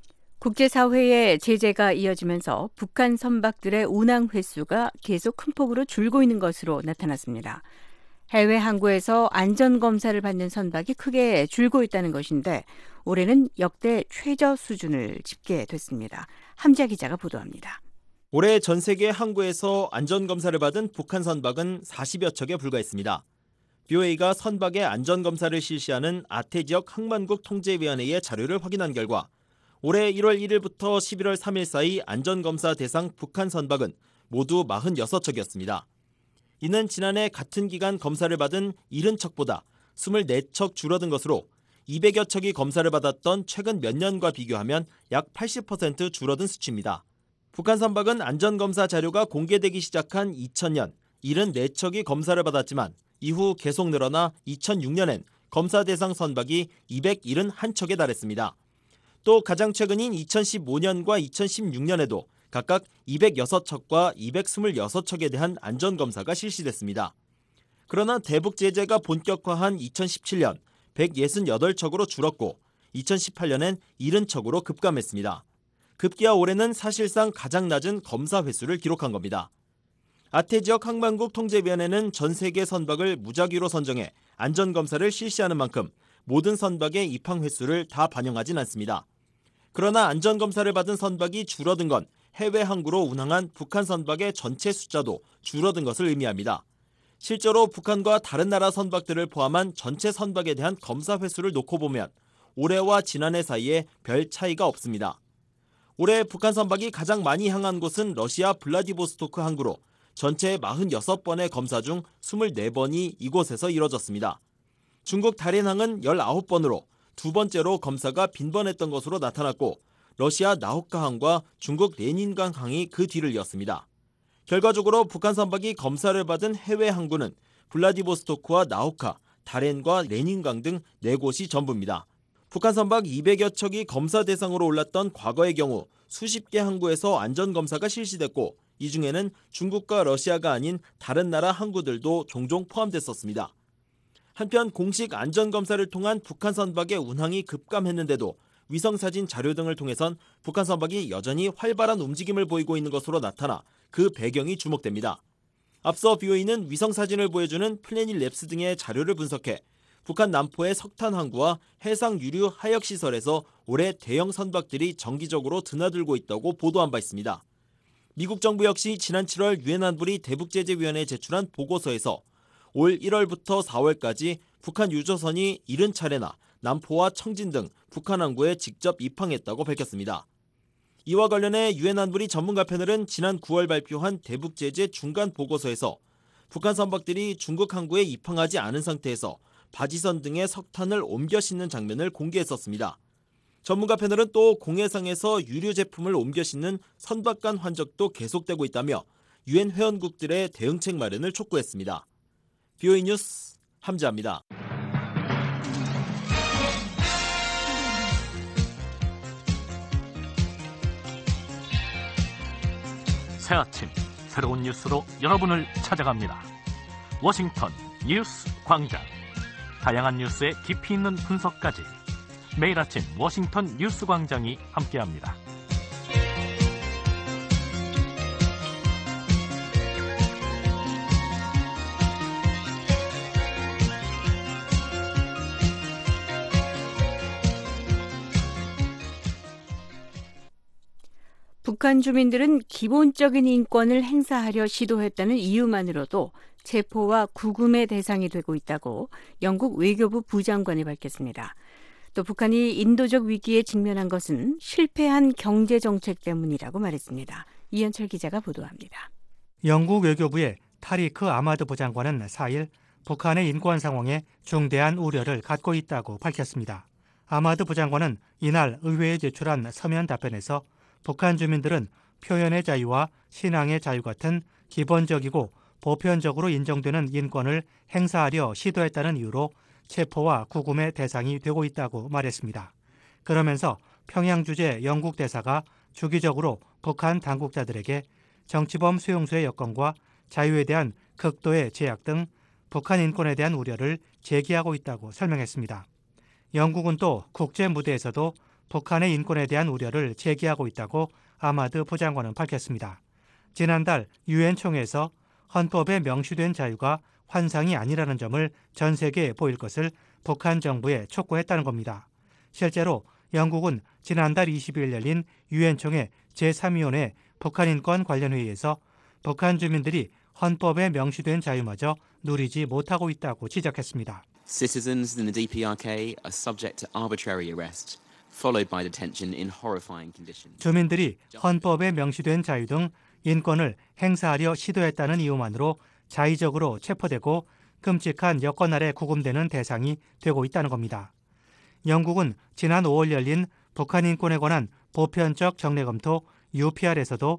국제사회의 제재가 이어지면서 북한 선박들의 운항 횟수가 계속 큰 폭으로 줄고 있는 것으로 나타났습니다. 해외 항구에서 안전검사를 받는 선박이 크게 줄고 있다는 것인데 올해는 역대 최저 수준을 집계됐습니다. 함자 기자가 보도합니다. 올해 전 세계 항구에서 안전검사를 받은 북한 선박은 사십여 척에 불과했습니다. 브이오에이가 선박의 안전검사를 실시하는 아태 지역 항만국 통제위원회의 자료를 확인한 결과 올해 일월 일일부터 십일월 삼일 사이 안전검사 대상 북한 선박은 모두 사십육 척이었습니다. 이는 지난해 같은 기간 검사를 받은 칠십 척보다 이십사 척 줄어든 것으로 이백여 척이 검사를 받았던 최근 몇 년과 비교하면 약 팔십 퍼센트 줄어든 수치입니다. 북한 선박은 안전검사 자료가 공개되기 시작한 이천 년 칠십사 척이 검사를 받았지만 이후 계속 늘어나 이천육 년엔 검사 대상 선박이 이백칠십일 척에 달했습니다. 또 가장 최근인 이천십오 년과 이천십육 년에도 각각 이백육 척과 이백이십육 척에 대한 안전검사가 실시됐습니다. 그러나 대북 제재가 본격화한 이천십칠 년 백육십팔 척으로 줄었고 이천십팔 년엔 칠십 척으로 급감했습니다. 급기야 올해는 사실상 가장 낮은 검사 횟수를 기록한 겁니다. 아태 지역 항만국 통제위원회는 전 세계 선박을 무작위로 선정해 안전검사를 실시하는 만큼 모든 선박의 입항 횟수를 다 반영하진 않습니다. 그러나 안전검사를 받은 선박이 줄어든 건 해외 항구로 운항한 북한 선박의 전체 숫자도 줄어든 것을 의미합니다. 실제로 북한과 다른 나라 선박들을 포함한 전체 선박에 대한 검사 횟수를 놓고 보면 올해와 지난해 사이에 별 차이가 없습니다. 올해 북한 선박이 가장 많이 향한 곳은 러시아 블라디보스토크 항구로 전체 사십육 번의 검사 중 이십사 번이 이곳에서 이뤄졌습니다. 중국 다롄항은 십구 번으로 두 번째로 검사가 빈번했던 것으로 나타났고 러시아 나우카항과 중국 레닌강 항이 그 뒤를 이었습니다. 결과적으로 북한 선박이 검사를 받은 해외 항구는 블라디보스토크와 나우카, 다렌과 레닌강 등 네 곳이 전부입니다. 북한 선박 이백여 척이 검사 대상으로 올랐던 과거의 경우 수십 개 항구에서 안전검사가 실시됐고 이 중에는 중국과 러시아가 아닌 다른 나라 항구들도 종종 포함됐었습니다. 한편 공식 안전검사를 통한 북한 선박의 운항이 급감했는데도 위성사진 자료 등을 통해선 북한 선박이 여전히 활발한 움직임을 보이고 있는 것으로 나타나 그 배경이 주목됩니다. 앞서 비오이는 위성사진을 보여주는 플래닛랩스 등의 자료를 분석해 북한 남포의 석탄 항구와 해상 유류 하역 시설에서 올해 대형 선박들이 정기적으로 드나들고 있다고 보도한 바 있습니다. 미국 정부 역시 지난 칠월 유엔 안보리 대북제재위원회에 제출한 보고서에서 올 일월부터 사월까지 북한 유조선이 칠십 차례나 남포와 청진 등 북한 항구에 직접 입항했다고 밝혔습니다. 이와 관련해 유엔 안보리 전문가 패널은 지난 구월 발표한 대북제재 중간 보고서에서 북한 선박들이 중국 항구에 입항하지 않은 상태에서 바지선 등의 석탄을 옮겨 싣는 장면을 공개했었습니다. 전문가 패널은 또 공해상에서 유류 제품을 옮겨 싣는 선박 간 환적도 계속되고 있다며 유엔 회원국들의 대응책 마련을 촉구했습니다. 비오이 뉴스 함지아입니다. 새 아침 새로운 뉴스로 여러분을 찾아갑니다. 워싱턴 뉴스 광장. 다양한 뉴스의 깊이 있는 분석까지 매일 아침 워싱턴 뉴스 광장이 함께합니다. 북한 주민들은 기본적인 인권을 행사하려 시도했다는 이유만으로도 체포와 구금의 대상이 되고 있다고 영국 외교부 부장관이 밝혔습니다. 또 북한이 인도적 위기에 직면한 것은 실패한 경제정책 때문이라고 말했습니다. 이현철 기자가 보도합니다. 영국 외교부의 타리크 아마드 부장관은 사 일 북한의 인권 상황에 중대한 우려를 갖고 있다고 밝혔습니다. 아마드 부장관은 이날 의회에 제출한 서면 답변에서 북한 주민들은 표현의 자유와 신앙의 자유 같은 기본적이고 보편적으로 인정되는 인권을 행사하려 시도했다는 이유로 체포와 구금의 대상이 되고 있다고 말했습니다. 그러면서 평양 주재 영국 대사가 주기적으로 북한 당국자들에게 정치범 수용소의 여건과 자유에 대한 극도의 제약 등 북한 인권에 대한 우려를 제기하고 있다고 설명했습니다. 영국은 또 국제 무대에서도 북한의 인권에 대한 우려를 제기하고 있다고 아마드 부장관은 밝혔습니다. 지난달 유엔 총회에서 헌법에 명시된 자유가 환상이 아니라는 점을 전 세계에 보일 것을 북한 정부에 촉구했다는 겁니다. 실제로 영국은 지난달 이십 일 열린 유엔 총회 제삼 위원회 북한 인권 관련 회의에서 북한 주민들이 헌법에 명시된 자유마저 누리지 못하고 있다고 지적했습니다. Citizens in the D P R K are subject to arbitrary arrest, followed by detention in horrifying conditions. 주민들이 헌법에 명시된 자유 등 인권을 행사하려 시도했다는 이유만으로 자의적으로 체포되고 끔찍한 여건 아래 구금되는 대상이 되고 있다는 겁니다. 영국은 지난 오월 열린 북한 인권에 관한 보편적 정례 검토 유피알에서도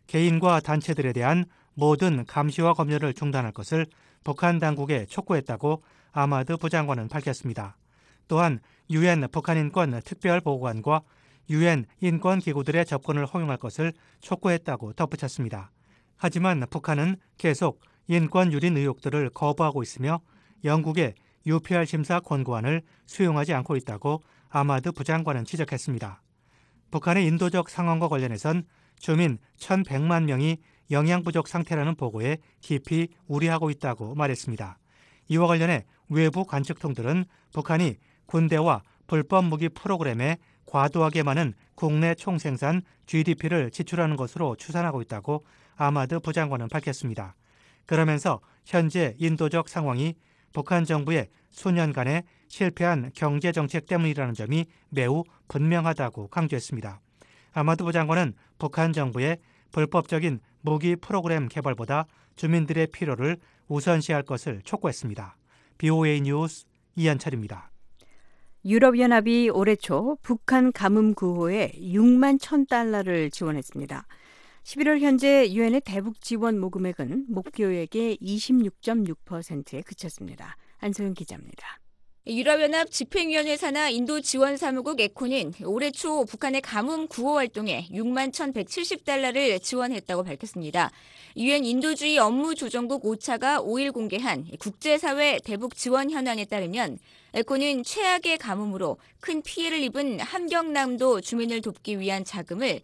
개인과 단체들에 대한 모든 감시와 검열을 중단할 것을 북한 당국에 촉구했다고 아마드 부장관은 밝혔습니다. 또한 유엔 북한인권 특별보고관과 유엔 인권기구들의 접근을 허용할 것을 촉구했다고 덧붙였습니다. 하지만 북한은 계속 인권 유린 의혹들을 거부하고 있으며 영국의 유피알 심사 권고안을 수용하지 않고 있다고 아마드 부장관은 지적했습니다. 북한의 인도적 상황과 관련해선 주민 천백만 명이 영양 부족 상태라는 보고에 깊이 우려하고 있다고 말했습니다. 이와 관련해 외부 관측통들은 북한이 군대와 불법 무기 프로그램에 과도하게 많은 국내 총생산 지디피를 지출하는 것으로 추산하고 있다고 아마드 부장관은 밝혔습니다. 그러면서 현재 인도적 상황이 북한 정부의 수년간의 실패한 경제정책 때문이라는 점이 매우 분명하다고 강조했습니다. 아마드 부장관은 북한 정부의 불법적인 무기 프로그램 개발보다 주민들의 필요를 우선시할 것을 촉구했습니다. 비오에이 뉴스 이현철입니다. 유럽연합이 올해 초 북한 가뭄 구호에 육만 천 달러를 지원했습니다. 십일월 현재 유엔의 대북 지원 모금액은 목표액의 이십육 점 육 퍼센트에 그쳤습니다. 안소영 기자입니다. 유럽연합 집행위원회 산하 인도 지원사무국 에코는 올해 초 북한의 가뭄 구호 활동에 육만 천백칠십 달러를 지원했다고 밝혔습니다. 유엔 인도주의 업무조정국 오차가 오일 공개한 국제사회 대북 지원 현황에 따르면 에코는 최악의 가뭄으로 큰 피해를 입은 함경남도 주민을 돕기 위한 자금을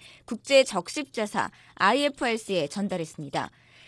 국제적십자사 아이에프알씨에 전달했습니다.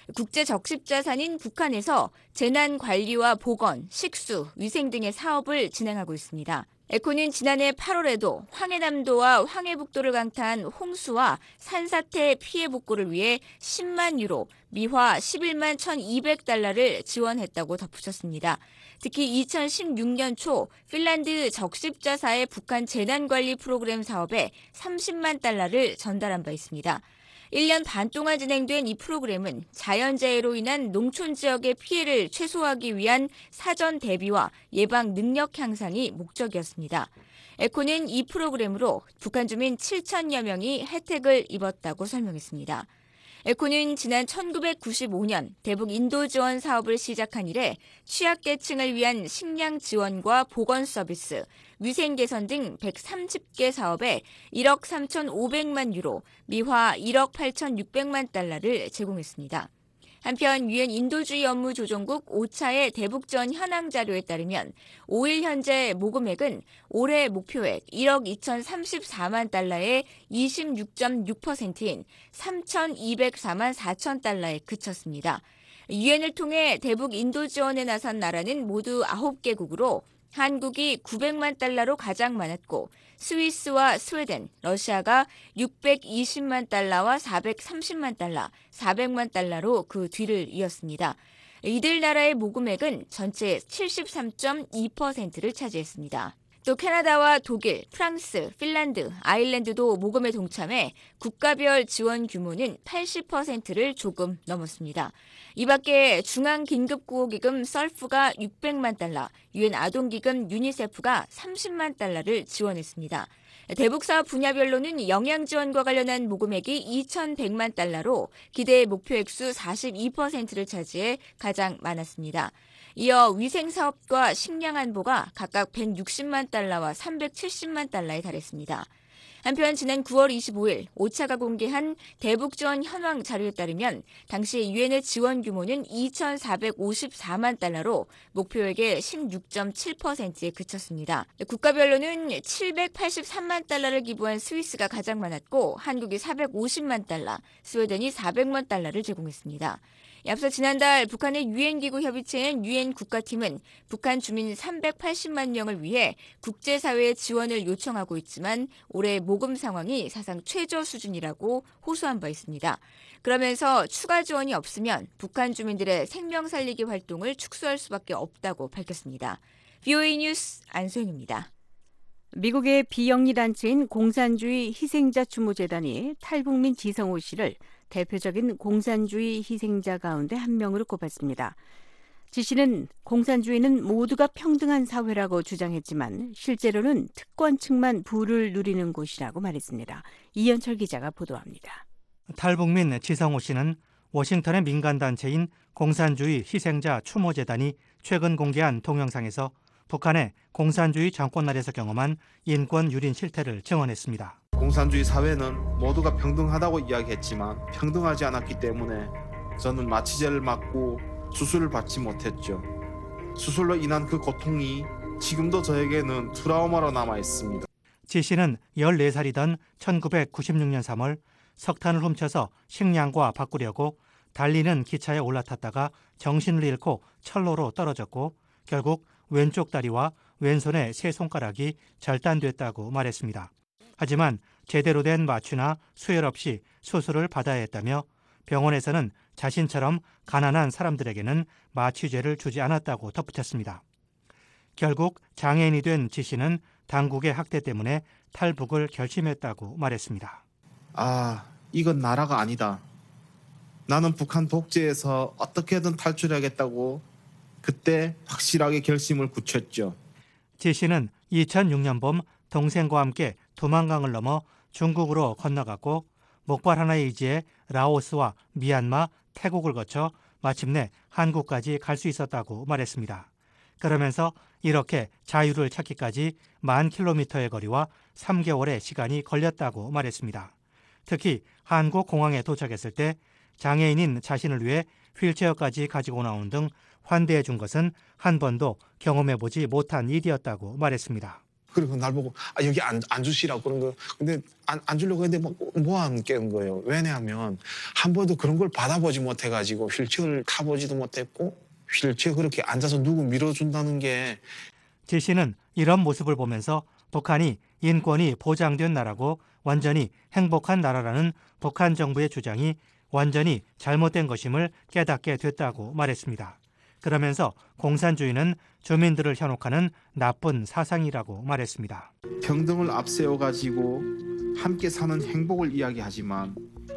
국제적십자사는 북한에서 재난관리와 보건, 식수, 위생 등의 사업을 진행하고 있습니다. 에코는 지난해 팔월에도 황해남도와 황해북도를 강타한 홍수와 산사태 피해 복구를 위해 십만 유로, 미화 십일만 천이백 달러를 지원했다고 덧붙였습니다. 특히 이천십육 년 초 핀란드 적십자사의 북한 재난관리 프로그램 사업에 삼십만 달러를 전달한 바 있습니다. 일 년 반 동안 진행된 이 프로그램은 자연재해로 인한 농촌 지역의 피해를 최소화하기 위한 사전 대비와 예방 능력 향상이 목적이었습니다. 에코는 이 프로그램으로 북한 주민 칠천여 명이 혜택을 입었다고 설명했습니다. 에코는 지난 천구백구십오 년 대북 인도 지원 사업을 시작한 이래 취약계층을 위한 식량 지원과 보건 서비스, 위생 개선 등 백삼십 개 사업에 일억 삼천오백만 유로, 미화 일억 팔천육백만 달러를 제공했습니다. 한편 유엔 인도주의 업무조정국 오차의 대북 지원 현황 자료에 따르면 오일 현재 모금액은 올해 목표액 일억 이천삼십사만 달러의 이십육 점 육 퍼센트인 삼천이백사만 사천 달러에 그쳤습니다. 유엔을 통해 대북 인도 지원에 나선 나라는 모두 아홉 개국으로 한국이 구백만 달러로 가장 많았고 스위스와 스웨덴, 러시아가 육백이십만 달러와 사백삼십만 달러, 사백만 달러로 그 뒤를 이었습니다. 이들 나라의 모금액은 전체 칠십삼 점 이 퍼센트를 차지했습니다. 또 캐나다와 독일, 프랑스, 핀란드, 아일랜드도 모금에 동참해 국가별 지원 규모는 팔십 퍼센트를 조금 넘었습니다. 이 밖에 중앙긴급구호기금 설프가 육백만 달러, 유엔 아동기금 유니세프가 삼십만 달러를 지원했습니다. 대북사업 분야별로는 영양지원과 관련한 모금액이 이천백만 달러로 기대 목표 액수 사십이 퍼센트를 차지해 가장 많았습니다. 이어 위생사업과 식량안보가 각각 백육십만 달러와 삼백칠십만 달러에 달했습니다. 한편 지난 구월 이십오일 오차가 공개한 대북지원 현황 자료에 따르면 당시 유엔의 지원 규모는 이천사백오십사만 달러로 목표액의 십육 점 칠 퍼센트에 그쳤습니다. 국가별로는 칠백팔십삼만 달러를 기부한 스위스가 가장 많았고 한국이 사백오십만 달러, 스웨덴이 사백만 달러를 제공했습니다. 앞서 지난달 북한의 유엔기구 협의체인 유엔 국가팀은 북한 주민 삼백팔십만 명을 위해 국제사회의 지원을 요청하고 있지만 올해 모금 상황이 사상 최저 수준이라고 호소한 바 있습니다. 그러면서 추가 지원이 없으면 북한 주민들의 생명 살리기 활동을 축소할 수밖에 없다고 밝혔습니다. 브이오에이 뉴스 안소영입니다. 미국의 비영리 단체인 공산주의 희생자 추모재단이 탈북민 지성호 씨를 대표적인 공산주의 희생자 가운데 한 명으로 꼽았습니다. 지 씨는 공산주의는 모두가 평등한 사회라고 주장했지만 실제로는 특권층만 부를 누리는 곳이라고 말했습니다. 이현철 기자가 보도합니다. 탈북민 지성호 씨는 워싱턴의 민간단체인 공산주의 희생자 추모재단이 최근 공개한 동영상에서 북한의 공산주의 정권 아래서 경험한 인권 유린 실태를 증언했습니다. 공산주의 사회는 모두가 평등하다고 이야기했지만 평등하지 않았기 때문에 저는 마취제를 맞고 수술을 받지 못했죠. 수술로 인한 그 고통이 지금도 저에게는 트라우마로 남아 있습니다. 지 씨는 열네 살이던 천구백구십육 년 삼월 석탄을 훔쳐서 식량과 바꾸려고 달리는 기차에 올라탔다가 정신을 잃고 철로로 떨어졌고 결국 왼쪽 다리와 왼손의 세 손가락이 절단됐다고 말했습니다. 하지만 제대로 된 마취나 수혈 없이 수술을 받아야 했다며 병원에서는 자신처럼 가난한 사람들에게는 마취제를 주지 않았다고 덧붙였습니다. 결국 장애인이 된 지 씨는 당국의 학대 때문에 탈북을 결심했다고 말했습니다. 아, 이건 나라가 아니다. 나는 북한 독재에서 어떻게든 탈출하겠다고 그때 확실하게 결심을 굳혔죠. 지 씨는 이천육 년 봄 동생과 함께 두만강을 넘어 중국으로 건너갔고 목발 하나의 의지에 라오스와 미얀마, 태국을 거쳐 마침내 한국까지 갈 수 있었다고 말했습니다. 그러면서 이렇게 자유를 찾기까지 만 킬로미터의 거리와 삼 개월의 시간이 걸렸다고 말했습니다. 특히 한국 공항에 도착했을 때 장애인인 자신을 위해 휠체어까지 가지고 나오는 등 환대해 준 것은 한 번도 경험해보지 못한 일이었다고 말했습니다. 그리고 날 보고 아, 여기 안, 앉으시라고 그런 거. 근데 안, 앉으려고 했는데 뭐 안 깨는 거예요. 왜냐하면 한 번도 그런 걸 받아보지 못해가지고 휠체어를 타보지도 못했고 휠체어 그렇게 앉아서 누구 밀어준다는 게. 지 씨는 이런 모습을 보면서 북한이 인권이 보장된 나라고 완전히 행복한 나라라는 북한 정부의 주장이 완전히 잘못된 것임을 깨닫게 됐다고 말했습니다. 그러면서 공산주의는 주민들을 현혹하는 나쁜 사상이라고 말했습니다. 평등을 앞세워가지고 함께 사는 행복을 이야기하지만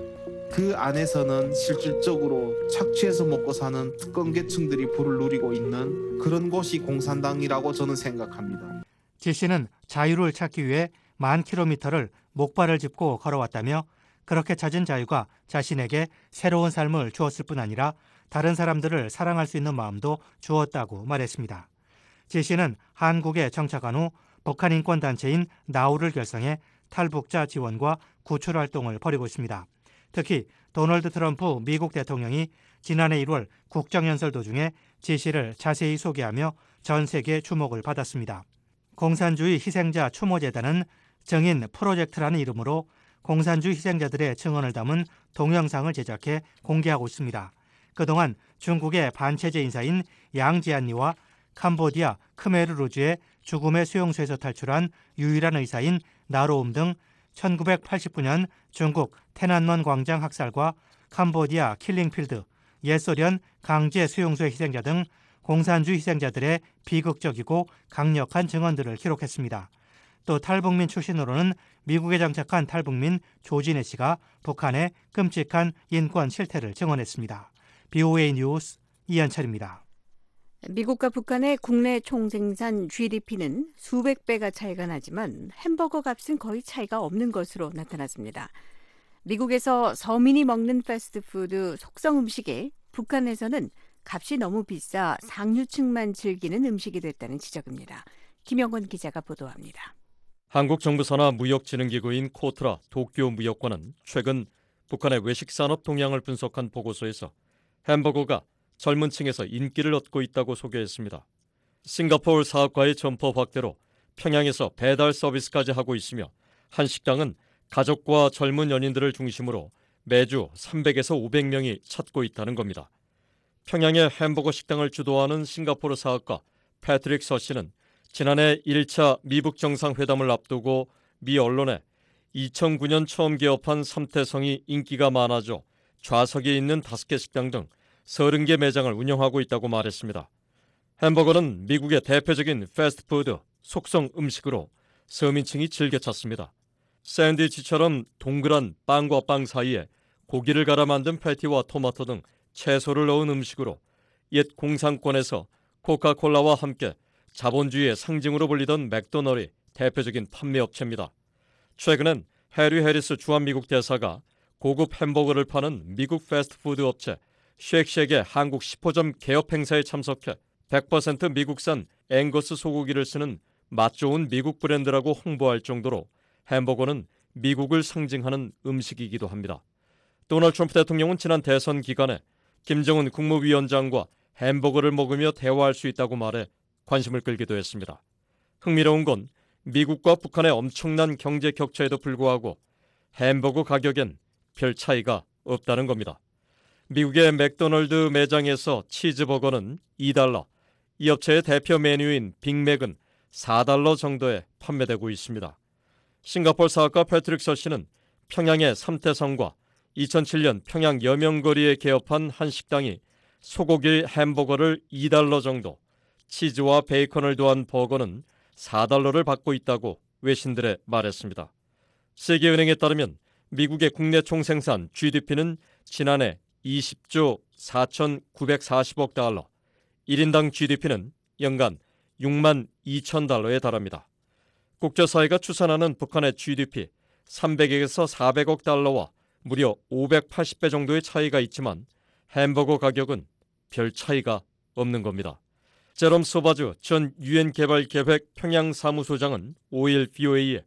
그 안에서는 실질적으로 착취해서 먹고 사는 특권 계층들이 부를 누리고 있는 그런 곳이 공산당이라고 저는 생각합니다. 지 씨는 자유를 찾기 위해 만 킬로미터를 목발을 짚고 걸어왔다며 그렇게 찾은 자유가 자신에게 새로운 삶을 주었을 뿐 아니라 다른 사람들을 사랑할 수 있는 마음도 주었다고 말했습니다. 지 씨는 한국에 정착한 후 북한 인권단체인 나우를 결성해 탈북자 지원과 구출 활동을 벌이고 있습니다. 특히 도널드 트럼프 미국 대통령이 지난해 일월 국정연설 도중에 지 씨를 자세히 소개하며 전 세계 주목을 받았습니다. 공산주의 희생자 추모재단은 정인 프로젝트라는 이름으로 공산주의 희생자들의 증언을 담은 동영상을 제작해 공개하고 있습니다. 그동안 중국의 반체제 인사인 양지안리와 캄보디아 크메르루즈의 죽음의 수용소에서 탈출한 유일한 의사인 나로움 등 천구백팔십구 년 중국 테난먼 광장 학살과 캄보디아 킬링필드, 옛소련 강제 수용소의 희생자 등 공산주의 희생자들의 비극적이고 강력한 증언들을 기록했습니다. 또 탈북민 출신으로는 미국에 장착한 탈북민 조진애 씨가 북한의 끔찍한 인권 실태를 증언했습니다. 비오에이 뉴스 이현철입니다. 미국과 북한의 국내 총생산 지디피는 수백 배가 차이가 나지만 햄버거 값은 거의 차이가 없는 것으로 나타났습니다. 미국에서 서민이 먹는 패스트푸드 속성 음식에 북한에서는 값이 너무 비싸 상류층만 즐기는 음식이 됐다는 지적입니다. 김영건 기자가 보도합니다. 한국 정부 산하 무역진흥기구인 코트라 도쿄 무역관은 최근 북한의 외식산업 동향을 분석한 보고서에서 햄버거가 젊은 층에서 인기를 얻고 있다고 소개했습니다. 싱가포르 사업과의 점포 확대로 평양에서 배달 서비스까지 하고 있으며 한 식당은 가족과 젊은 연인들을 중심으로 매주 삼백에서 오백 명이 찾고 있다는 겁니다. 평양의 햄버거 식당을 주도하는 싱가포르 사업가 패트릭 서 씨는 지난해 일 차 미북 정상회담을 앞두고 미 언론에 이천구 년 처음 개업한 삼태성이 인기가 많아져 좌석에 있는 다섯 개 식당 등 서른 개 매장을 운영하고 있다고 말했습니다. 햄버거는 미국의 대표적인 패스트푸드, 속성 음식으로 서민층이 즐겨 찾습니다. 샌드위치처럼 동그란 빵과 빵 사이에 고기를 갈아 만든 패티와 토마토 등 채소를 넣은 음식으로 옛 공산권에서 코카콜라와 함께 자본주의의 상징으로 불리던 맥도널이 대표적인 판매업체입니다. 최근엔 해리 해리스 주한미국 대사가 고급 햄버거를 파는 미국 패스트푸드 업체 쉑쉑의 한국 식포점 개업 행사에 참석해 백 퍼센트 미국산 앵거스 소고기를 쓰는 맛 좋은 미국 브랜드라고 홍보할 정도로 햄버거는 미국을 상징하는 음식이기도 합니다. 도널드 트럼프 대통령은 지난 대선 기간에 김정은 국무위원장과 햄버거를 먹으며 대화할 수 있다고 말해 관심을 끌기도 했습니다. 흥미로운 건 미국과 북한의 엄청난 경제 격차에도 불구하고 햄버거 가격엔 별 차이가 없다는 겁니다. 미국의 맥도널드 매장에서 치즈버거는 이 달러, 이 업체의 대표 메뉴인 빅맥은 사 달러 정도에 판매되고 있습니다. 싱가포르 사업가 패트릭 서 씨는 평양의 삼태성과 이천칠 년 평양 여명거리에 개업한 한 식당이 소고기 햄버거를 이 달러 정도, 치즈와 베이컨을 더한 버거는 사 달러를 받고 있다고 외신들에 말했습니다. 세계은행에 따르면 미국의 국내 총생산 지디피는 지난해 이십조 사천구백사십억 달러, 일 인당 지디피는 연간 육만 이천 달러에 달합니다. 국제사회가 추산하는 북한의 지디피 삼백억에서 사백억 달러와 무려 오백팔십 배 정도의 차이가 있지만 햄버거 가격은 별 차이가 없는 겁니다. 제롬 소바주 전 유엔 개발계획 평양사무소장은 오일 브이오에이에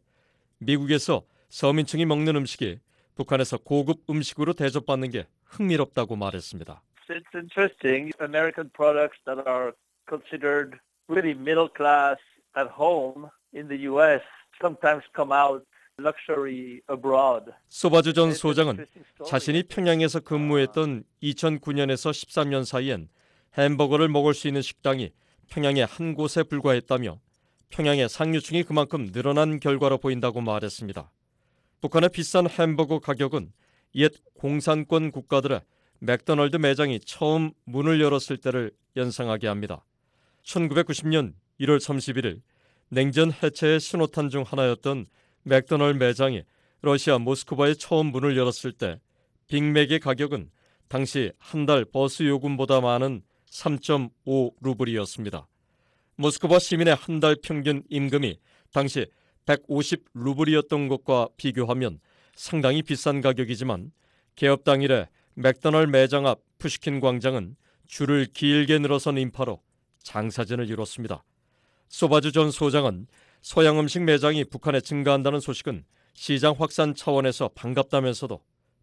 미국에서 서민층이 먹는 음식이 북한에서 고급 음식으로 대접받는 게 흥미롭다고 말했습니다. It's interesting. American products that are considered really middle class at home in the U S sometimes come out luxury abroad. 소바주 전 소장은 자신이 평양에서 근무했던 이천구 년에서 십삼 년 사이엔 햄버거를 먹을 수 있는 식당이 평양의 한 곳에 불과했다며 평양의 상류층이 그만큼 늘어난 결과로 보인다고 말했습니다. 북한의 비싼 햄버거 가격은 옛 공산권 국가들의 맥도날드 매장이 처음 문을 열었을 때를 연상하게 합니다. 천구백구십 년 일월 삼십일일 냉전 해체의 신호탄 중 하나였던 맥도날드 매장이 러시아 모스크바에 처음 문을 열었을 때 빅맥의 가격은 당시 한 달 버스 요금보다 많은 삼 점 오 루블이었습니다. 모스크바 시민의 한 달 평균 임금이 당시 백오십 루블이었던 것과 비교하면 상당히 비싼 가격이지만 개업 당일에 맥도날드 매장 앞 푸시킨 광장은 줄을 길게 늘어선 인파로 장사진을 이뤘습니다. 소바주 전 소장은 서양 음식 매장이 북한에 증가한다는 소식은 시장 확산 차원에서 반갑다면서도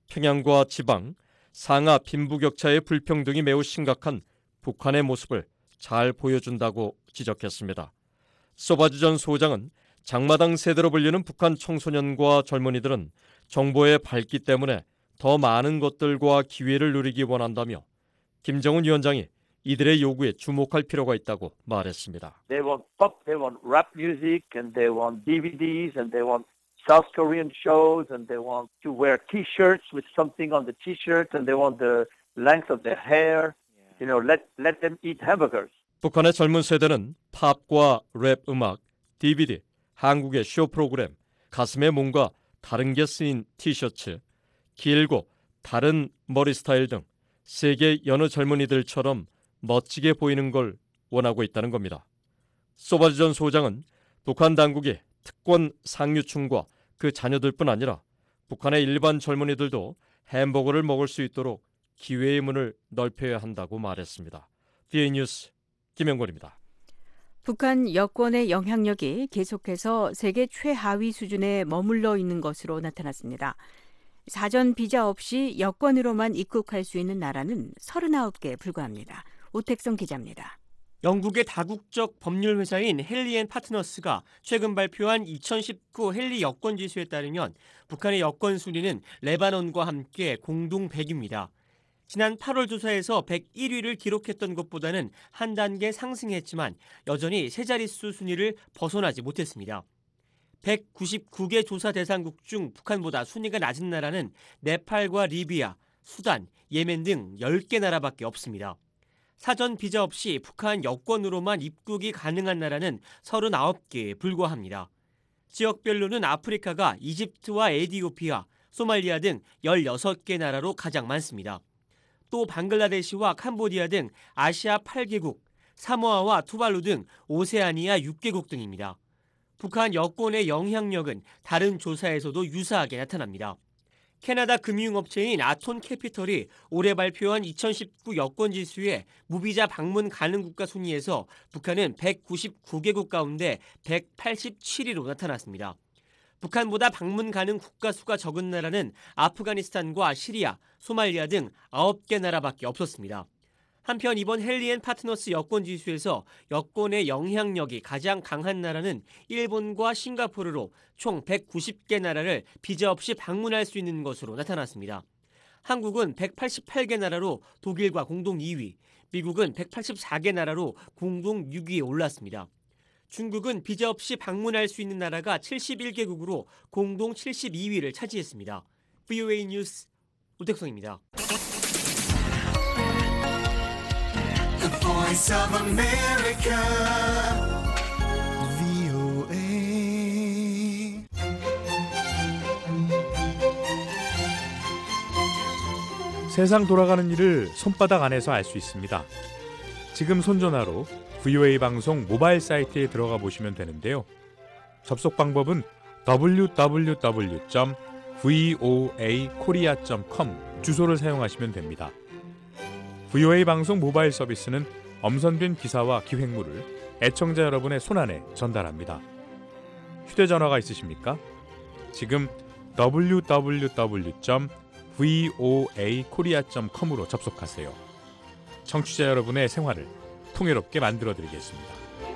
평양과 지방, 상하 빈부격차의 불평등이 매우 심각한 북한의 모습을 잘 보여준다고 지적했습니다. 소바주 전 소장은 장마당 세대로 불리는 북한 청소년과 젊은이들은 정보의 발기 때문에 더 많은 것들과 기회를 누리기 원한다며 김정은 위원장이 이들의 요구에 주목할 필요가 있다고 말했습니다. They want pop, they want rap music, and they want 디비디s, and they want South Korean shows, and they want to wear T-shirts with something on the T-shirt, and they want the length of their hair. You know, let let them eat hamburgers. 북한의 젊은 세대는 팝과 랩 음악, 디비디, 한국의 쇼 프로그램, 가슴에 뭔가 다른 게 쓰인 티셔츠, 길고 다른 머리 스타일 등 세계 여느 젊은이들처럼 멋지게 보이는 걸 원하고 있다는 겁니다. 소바주 전 소장은 북한 당국이 특권 상류층과 그 자녀들뿐 아니라 북한의 일반 젊은이들도 햄버거를 먹을 수 있도록 기회의 문을 넓혀야 한다고 말했습니다. 비에이 뉴스 김영권입니다. 북한 여권의 영향력이 계속해서 세계 최하위 수준에 머물러 있는 것으로 나타났습니다. 사전 비자 없이 여권으로만 입국할 수 있는 나라는 서른아홉 개에 불과합니다. 오택성 기자입니다. 영국의 다국적 법률 회사인 헨리 앤 파트너스가 최근 발표한 이천십구 헨리 여권 지수에 따르면 북한의 여권 순위는 레바논과 함께 공동 백 위입니다. 지난 팔월 조사에서 백일 위를 기록했던 것보다는 한 단계 상승했지만 여전히 세 자릿수 순위를 벗어나지 못했습니다. 백구십구 개 조사 대상국 중 북한보다 순위가 낮은 나라는 네팔과 리비아, 수단, 예멘 등 열 개 나라밖에 없습니다. 사전 비자 없이 북한 여권으로만 입국이 가능한 나라는 서른아홉 개에 불과합니다. 지역별로는 아프리카가 이집트와 에티오피아, 소말리아 등 열여섯 개 나라로 가장 많습니다. 또 방글라데시와 캄보디아 등 아시아 팔 개국, 사모아와 투발루 등 오세아니아 육 개국 등입니다. 북한 여권의 영향력은 다른 조사에서도 유사하게 나타납니다. 캐나다 금융업체인 아톤 캐피털이 올해 발표한 이천십구 여권 지수의 무비자 방문 가능 국가 순위에서 북한은 백구십구 개국 가운데 백팔십칠 위로 나타났습니다. 북한보다 방문 가능 국가 수가 적은 나라는 아프가니스탄과 시리아, 소말리아 등 아홉 개 나라밖에 없었습니다. 한편 이번 헨리 앤 파트너스 여권 지수에서 여권의 영향력이 가장 강한 나라는 일본과 싱가포르로 총 백구십 개 나라를 비자 없이 방문할 수 있는 것으로 나타났습니다. 한국은 백팔십팔 개 나라로 독일과 공동 이 위, 미국은 백팔십사 개 나라로 공동 육 위에 올랐습니다. 중국은 비자 없이 방문할 수 있는 나라가 칠십일 개국으로 공동 칠십이 위를 차지했습니다. 브이오에이 뉴스 오택성입니다. The Voice of America, 브이오에이. 세상 돌아가는 일을 손바닥 안에서 알 수 있습니다. 지금 손전화로 브이오에이 방송 모바일 사이트에 들어가 보시면 되는데요. 접속 방법은 더블유 더블유 더블유 점 브이오에이 코리아 점 컴 주소를 사용하시면 됩니다. 브이오에이 방송 모바일 서비스는 엄선된 기사와 기획물을 애청자 여러분의 손안에 전달합니다. 휴대전화가 있으십니까? 지금 더블유 더블유 더블유 점 브이오에이 코리아 점 컴으로 접속하세요. 청취자 여러분의 생활을 통일롭게 만들어드리겠습니다.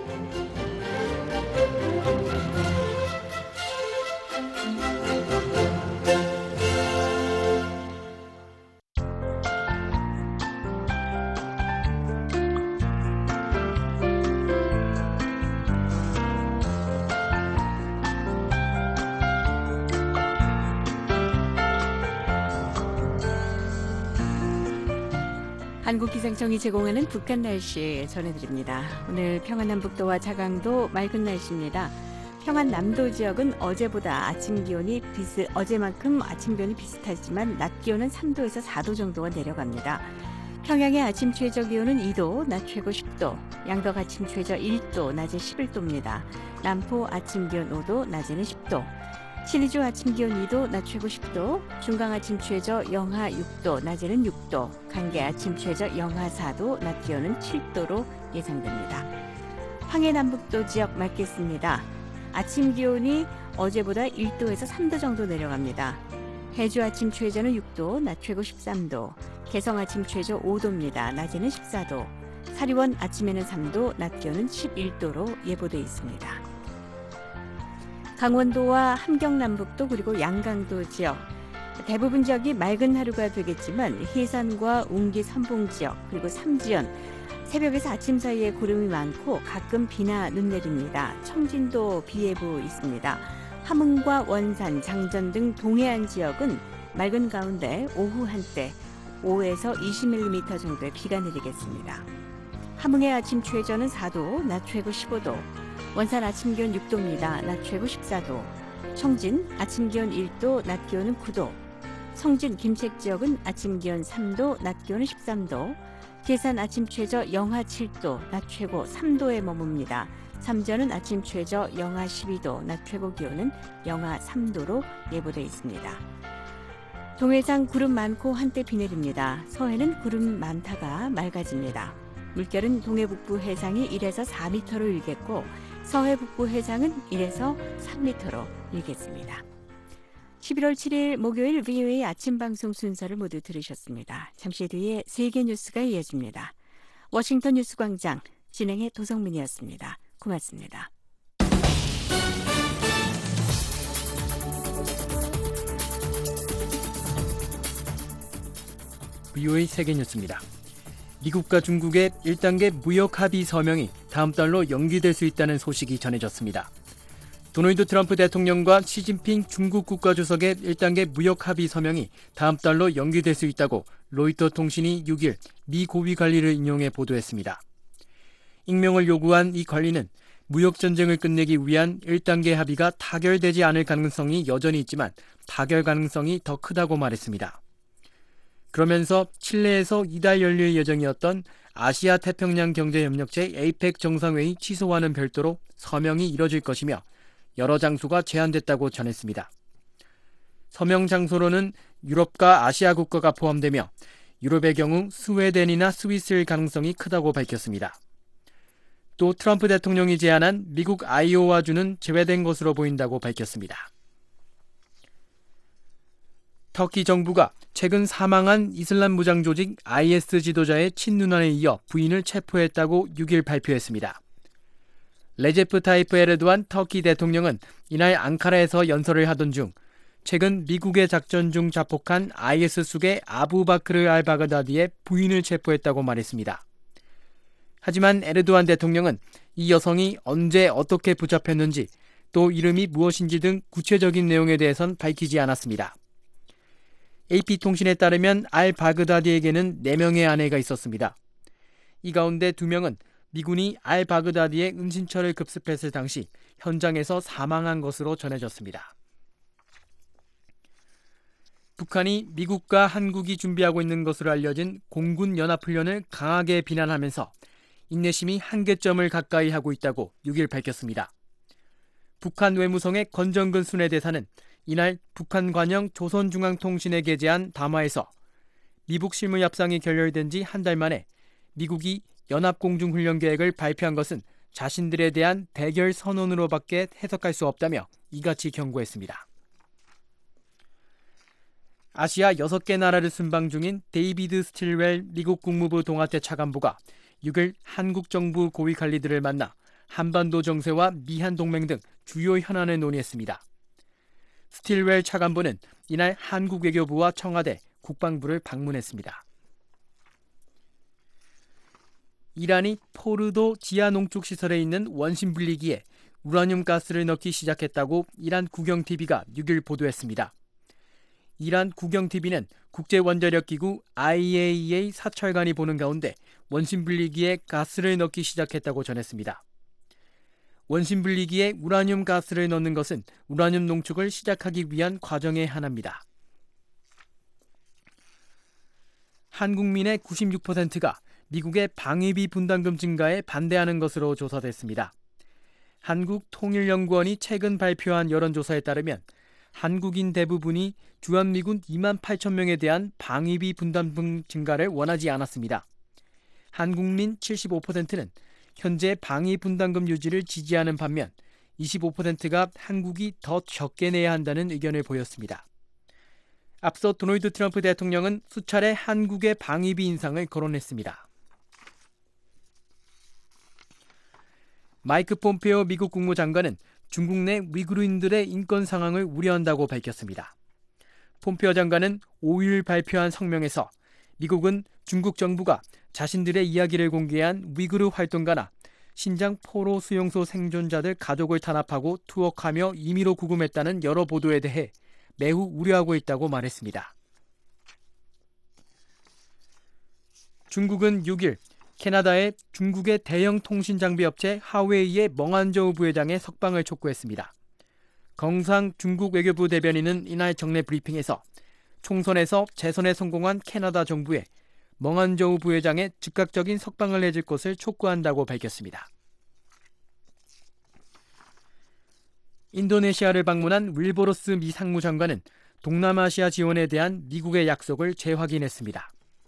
한국기상청이 제공하는 북한 날씨 전해드립니다. 오늘 평안남북도와 자강도 맑은 날씨입니다. 평안남도 지역은 어제보다 아침 기온이 비슷, 어제만큼 아침 기온이 비슷하지만 낮 기온은 삼 도에서 사 도 정도가 내려갑니다. 평양의 아침 최저 기온은 이 도, 낮 최고 십 도, 양덕 아침 최저 일 도, 낮에 십일 도입니다. 남포 아침 기온 오 도, 낮에는 십 도. 신의주 아침 기온 이 도, 낮 최고 십 도, 중강 아침 최저 영하 육 도, 낮에는 육 도, 강계 아침 최저 영하 사 도, 낮 기온은 칠 도로 예상됩니다. 황해남북도 지역 맑겠습니다. 아침 기온이 어제보다 일 도에서 삼 도 정도 내려갑니다. 해주 아침 최저는 육 도, 낮 최고 십삼 도, 개성 아침 최저 오 도입니다. 낮에는 십사 도, 사리원 아침에는 삼 도, 낮 기온은 십일 도로 예보돼 있습니다. 강원도와 함경남북도 그리고 양강도 지역 대부분 지역이 맑은 하루가 되겠지만 해산과 웅기 선봉 지역 그리고 삼지연 새벽에서 아침 사이에 구름이 많고 가끔 비나 눈 내립니다. 청진도 비 예보 있습니다. 함흥과 원산, 장전 등 동해안 지역은 맑은 가운데 오후 한때 오에서 이십 밀리미터 정도의 비가 내리겠습니다. 함흥의 아침 최저는 사 도, 낮 최고 십오 도, 원산 아침 기온 육 도입니다. 낮 최고 십사 도, 청진 아침 기온 일 도, 낮 기온은 구 도, 성진 김책 지역은 아침 기온 삼 도, 낮 기온은 십삼 도, 계산 아침 최저 영하 칠 도, 낮 최고 삼 도에 머뭅니다. 삼전은 아침 최저 영하 십이 도, 낮 최고 기온은 영하 삼 도로 예보돼 있습니다. 동해상 구름 많고 한때 비 내립니다. 서해는 구름 많다가 맑아집니다. 물결은 동해 북부 해상이 일에서 사 미터로 일겠고 서해 북부 해상은 일에서 삼 미터로 일겠습니다. 십일월 칠일 목요일 브이오에이 아침 방송 순서를 모두 들으셨습니다. 잠시 뒤에 세계 뉴스가 이어집니다. 워싱턴 뉴스광장 진행의 도성민이었습니다. 고맙습니다. 브이오에이 세계 뉴스입니다. 미국과 중국의 일 단계 무역 합의 서명이 다음 달로 연기될 수 있다는 소식이 전해졌습니다. 도널드 트럼프 대통령과 시진핑 중국 국가주석의 일 단계 무역 합의 서명이 다음 달로 연기될 수 있다고 로이터 통신이 육 일 미 고위 관리를 인용해 보도했습니다. 익명을 요구한 이 관리는 무역 전쟁을 끝내기 위한 일 단계 합의가 타결되지 않을 가능성이 여전히 있지만 타결 가능성이 더 크다고 말했습니다. 그러면서 칠레에서 이달 열릴 예정이었던 아시아 태평양 경제협력체 에이펙 정상회의 취소와는 별도로 서명이 이뤄질 것이며 여러 장소가 제한됐다고 전했습니다. 서명 장소로는 유럽과 아시아 국가가 포함되며 유럽의 경우 스웨덴이나 스위스일 가능성이 크다고 밝혔습니다. 또 트럼프 대통령이 제안한 미국 아이오와주는 제외된 것으로 보인다고 밝혔습니다. 터키 정부가 최근 사망한 이슬람 무장 조직 아이에스 지도자의 친누나에 이어 부인을 체포했다고 육 일 발표했습니다. 레제프 타이프 에르도안 터키 대통령은 이날 앙카라에서 연설을 하던 중 최근 미국의 작전 중 자폭한 아이에스 숙의 아부바크르 알바그다디의 부인을 체포했다고 말했습니다. 하지만 에르도안 대통령은 이 여성이 언제 어떻게 붙잡혔는지 또 이름이 무엇인지 등 구체적인 내용에 대해선 밝히지 않았습니다. 에이피통신에 따르면 알 바그다디에게는 네 명의 아내가 있었습니다. 이 가운데 두 명은 미군이 알 바그다디의 은신처를 급습했을 당시 현장에서 사망한 것으로 전해졌습니다. 북한이 미국과 한국이 준비하고 있는 것으로 알려진 공군 연합훈련을 강하게 비난하면서 인내심이 한계점을 가까이 하고 있다고 육 일 밝혔습니다. 북한 외무성의 권정근 순회대사는 이날 북한 관영 조선중앙통신에 게재한 담화에서 미북 실무 협상이 결렬된 지 한 달 만에 미국이 연합공중훈련 계획을 발표한 것은 자신들에 대한 대결 선언으로밖에 해석할 수 없다며 이같이 경고했습니다. 아시아 여섯 개 나라를 순방 중인 데이비드 스틸웰 미국 국무부 동아태 차관보가 육 일 한국 정부 고위 관리들을 만나 한반도 정세와 미한 동맹 등 주요 현안을 논의했습니다. 스틸웰 차관보는 이날 한국 외교부와 청와대, 국방부를 방문했습니다. 이란이 포르도 지하 농축 시설에 있는 원심 분리기에 우라늄 가스를 넣기 시작했다고 이란 국영티비가 육 일 보도했습니다. 이란 국영티비는 국제원자력기구 아이에이이에이 사찰관이 보는 가운데 원심 분리기에 가스를 넣기 시작했다고 전했습니다. 원심 분리기에 우라늄 가스를 넣는 것은 우라늄 농축을 시작하기 위한 과정의 하나입니다. 한국민의 구십육 퍼센트가 미국의 방위비 분담금 증가에 반대하는 것으로 조사됐습니다. 한국통일연구원이 최근 발표한 여론조사에 따르면 한국인 대부분이 주한미군 이만 팔천 명에 대한 방위비 분담금 증가를 원하지 않았습니다. 한국민 칠십오 퍼센트는 현재 방위 분담금 유지를 지지하는 반면 이십오 퍼센트가 한국이 더 적게 내야 한다는 의견을 보였습니다. 앞서 도널드 트럼프 대통령은 수차례 한국의 방위비 인상을 거론했습니다. 마이크 폼페오 미국 국무장관은 중국 내 위구르인들의 인권 상황을 우려한다고 밝혔습니다. 폼페오 장관은 오 일 발표한 성명에서 미국은 중국 정부가 자신들의 이야기를 공개한 위구르 활동가나 신장 포로 수용소 생존자들 가족을 탄압하고 투옥하며 임의로 구금했다는 여러 보도에 대해 매우 우려하고 있다고 말했습니다. 중국은 육 일 캐나다의 중국의 대형 통신 장비 업체 하웨이의 멍한저우 부회장의 석방을 촉구했습니다. 경상 중국 외교부 대변인은 이날 정례 브리핑에서 총선에서 재선에 성공한 캐나다 정부에 멍한저우 부회장의 즉각적인 석방을 해줄 것을 촉구한다고 밝혔습니다. 인도네시아를 방문한 윌보로스 미 상무장관은 동남아시아 지원에 대한 미국의 약속을 재확인했습니다.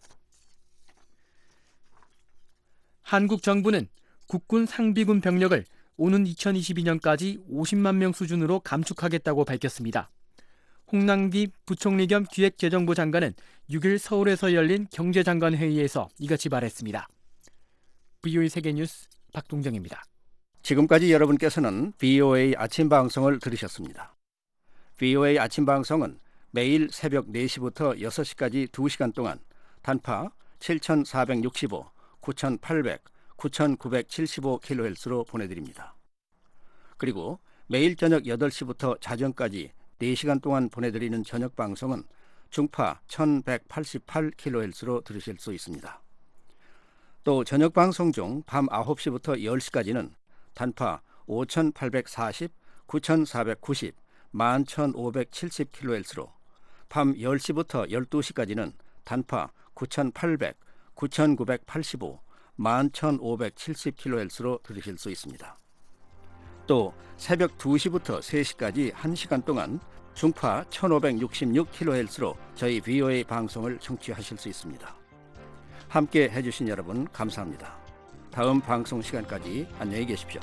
한국 정부는 국군 상비군 병력을 오는 이천이십이 년까지 오십만 명 수준으로 감축하겠다고 밝혔습니다. 홍남기 부총리 겸 기획재정부 장관은 육 일 서울에서 열린 경제장관 회의에서 이같이 말했습니다. 브이오에이 세계뉴스 박동정입니다. 지금까지 여러분께서는 브이오에이 아침 방송을 들으셨습니다. 브이오에이 아침 방송은 매일 새벽 네 시부터 여섯 시까지 두 시간 동안 단파 칠천사백육십오, 구천팔백, 구천구백칠십오 킬로헤르츠로 보내드립니다. 그리고 매일 저녁 여덟 시부터 자정까지 네 시간 동안 보내드리는 저녁 방송은 중파 천백팔십팔 킬로헤르츠로 들으실 수 있습니다. 또 저녁 방송 중 밤 아홉 시부터 열 시까지는 단파 오천팔백사십, 구천사백구십, 만 천오백칠십 킬로헤르츠로 밤 열 시부터 열두 시까지는 단파 구천팔백, 구천구백팔십오, 만 천오백칠십 킬로헤르츠로 들으실 수 있습니다. 또 새벽 두 시부터 세 시까지 한 시간 동안 중파 천오백육십육 킬로헤르츠로 저희 브이오에이 방송을 청취하실 수 있습니다. 함께 해주신 여러분 감사합니다. 다음 방송 시간까지 안녕히 계십시오.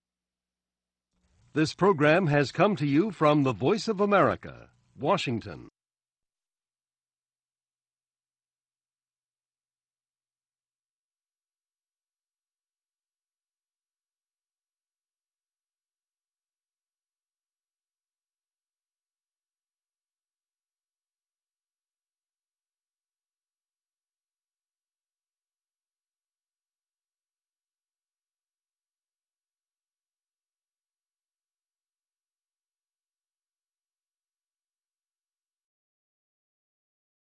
This program has come to you from the Voice of America, Washington.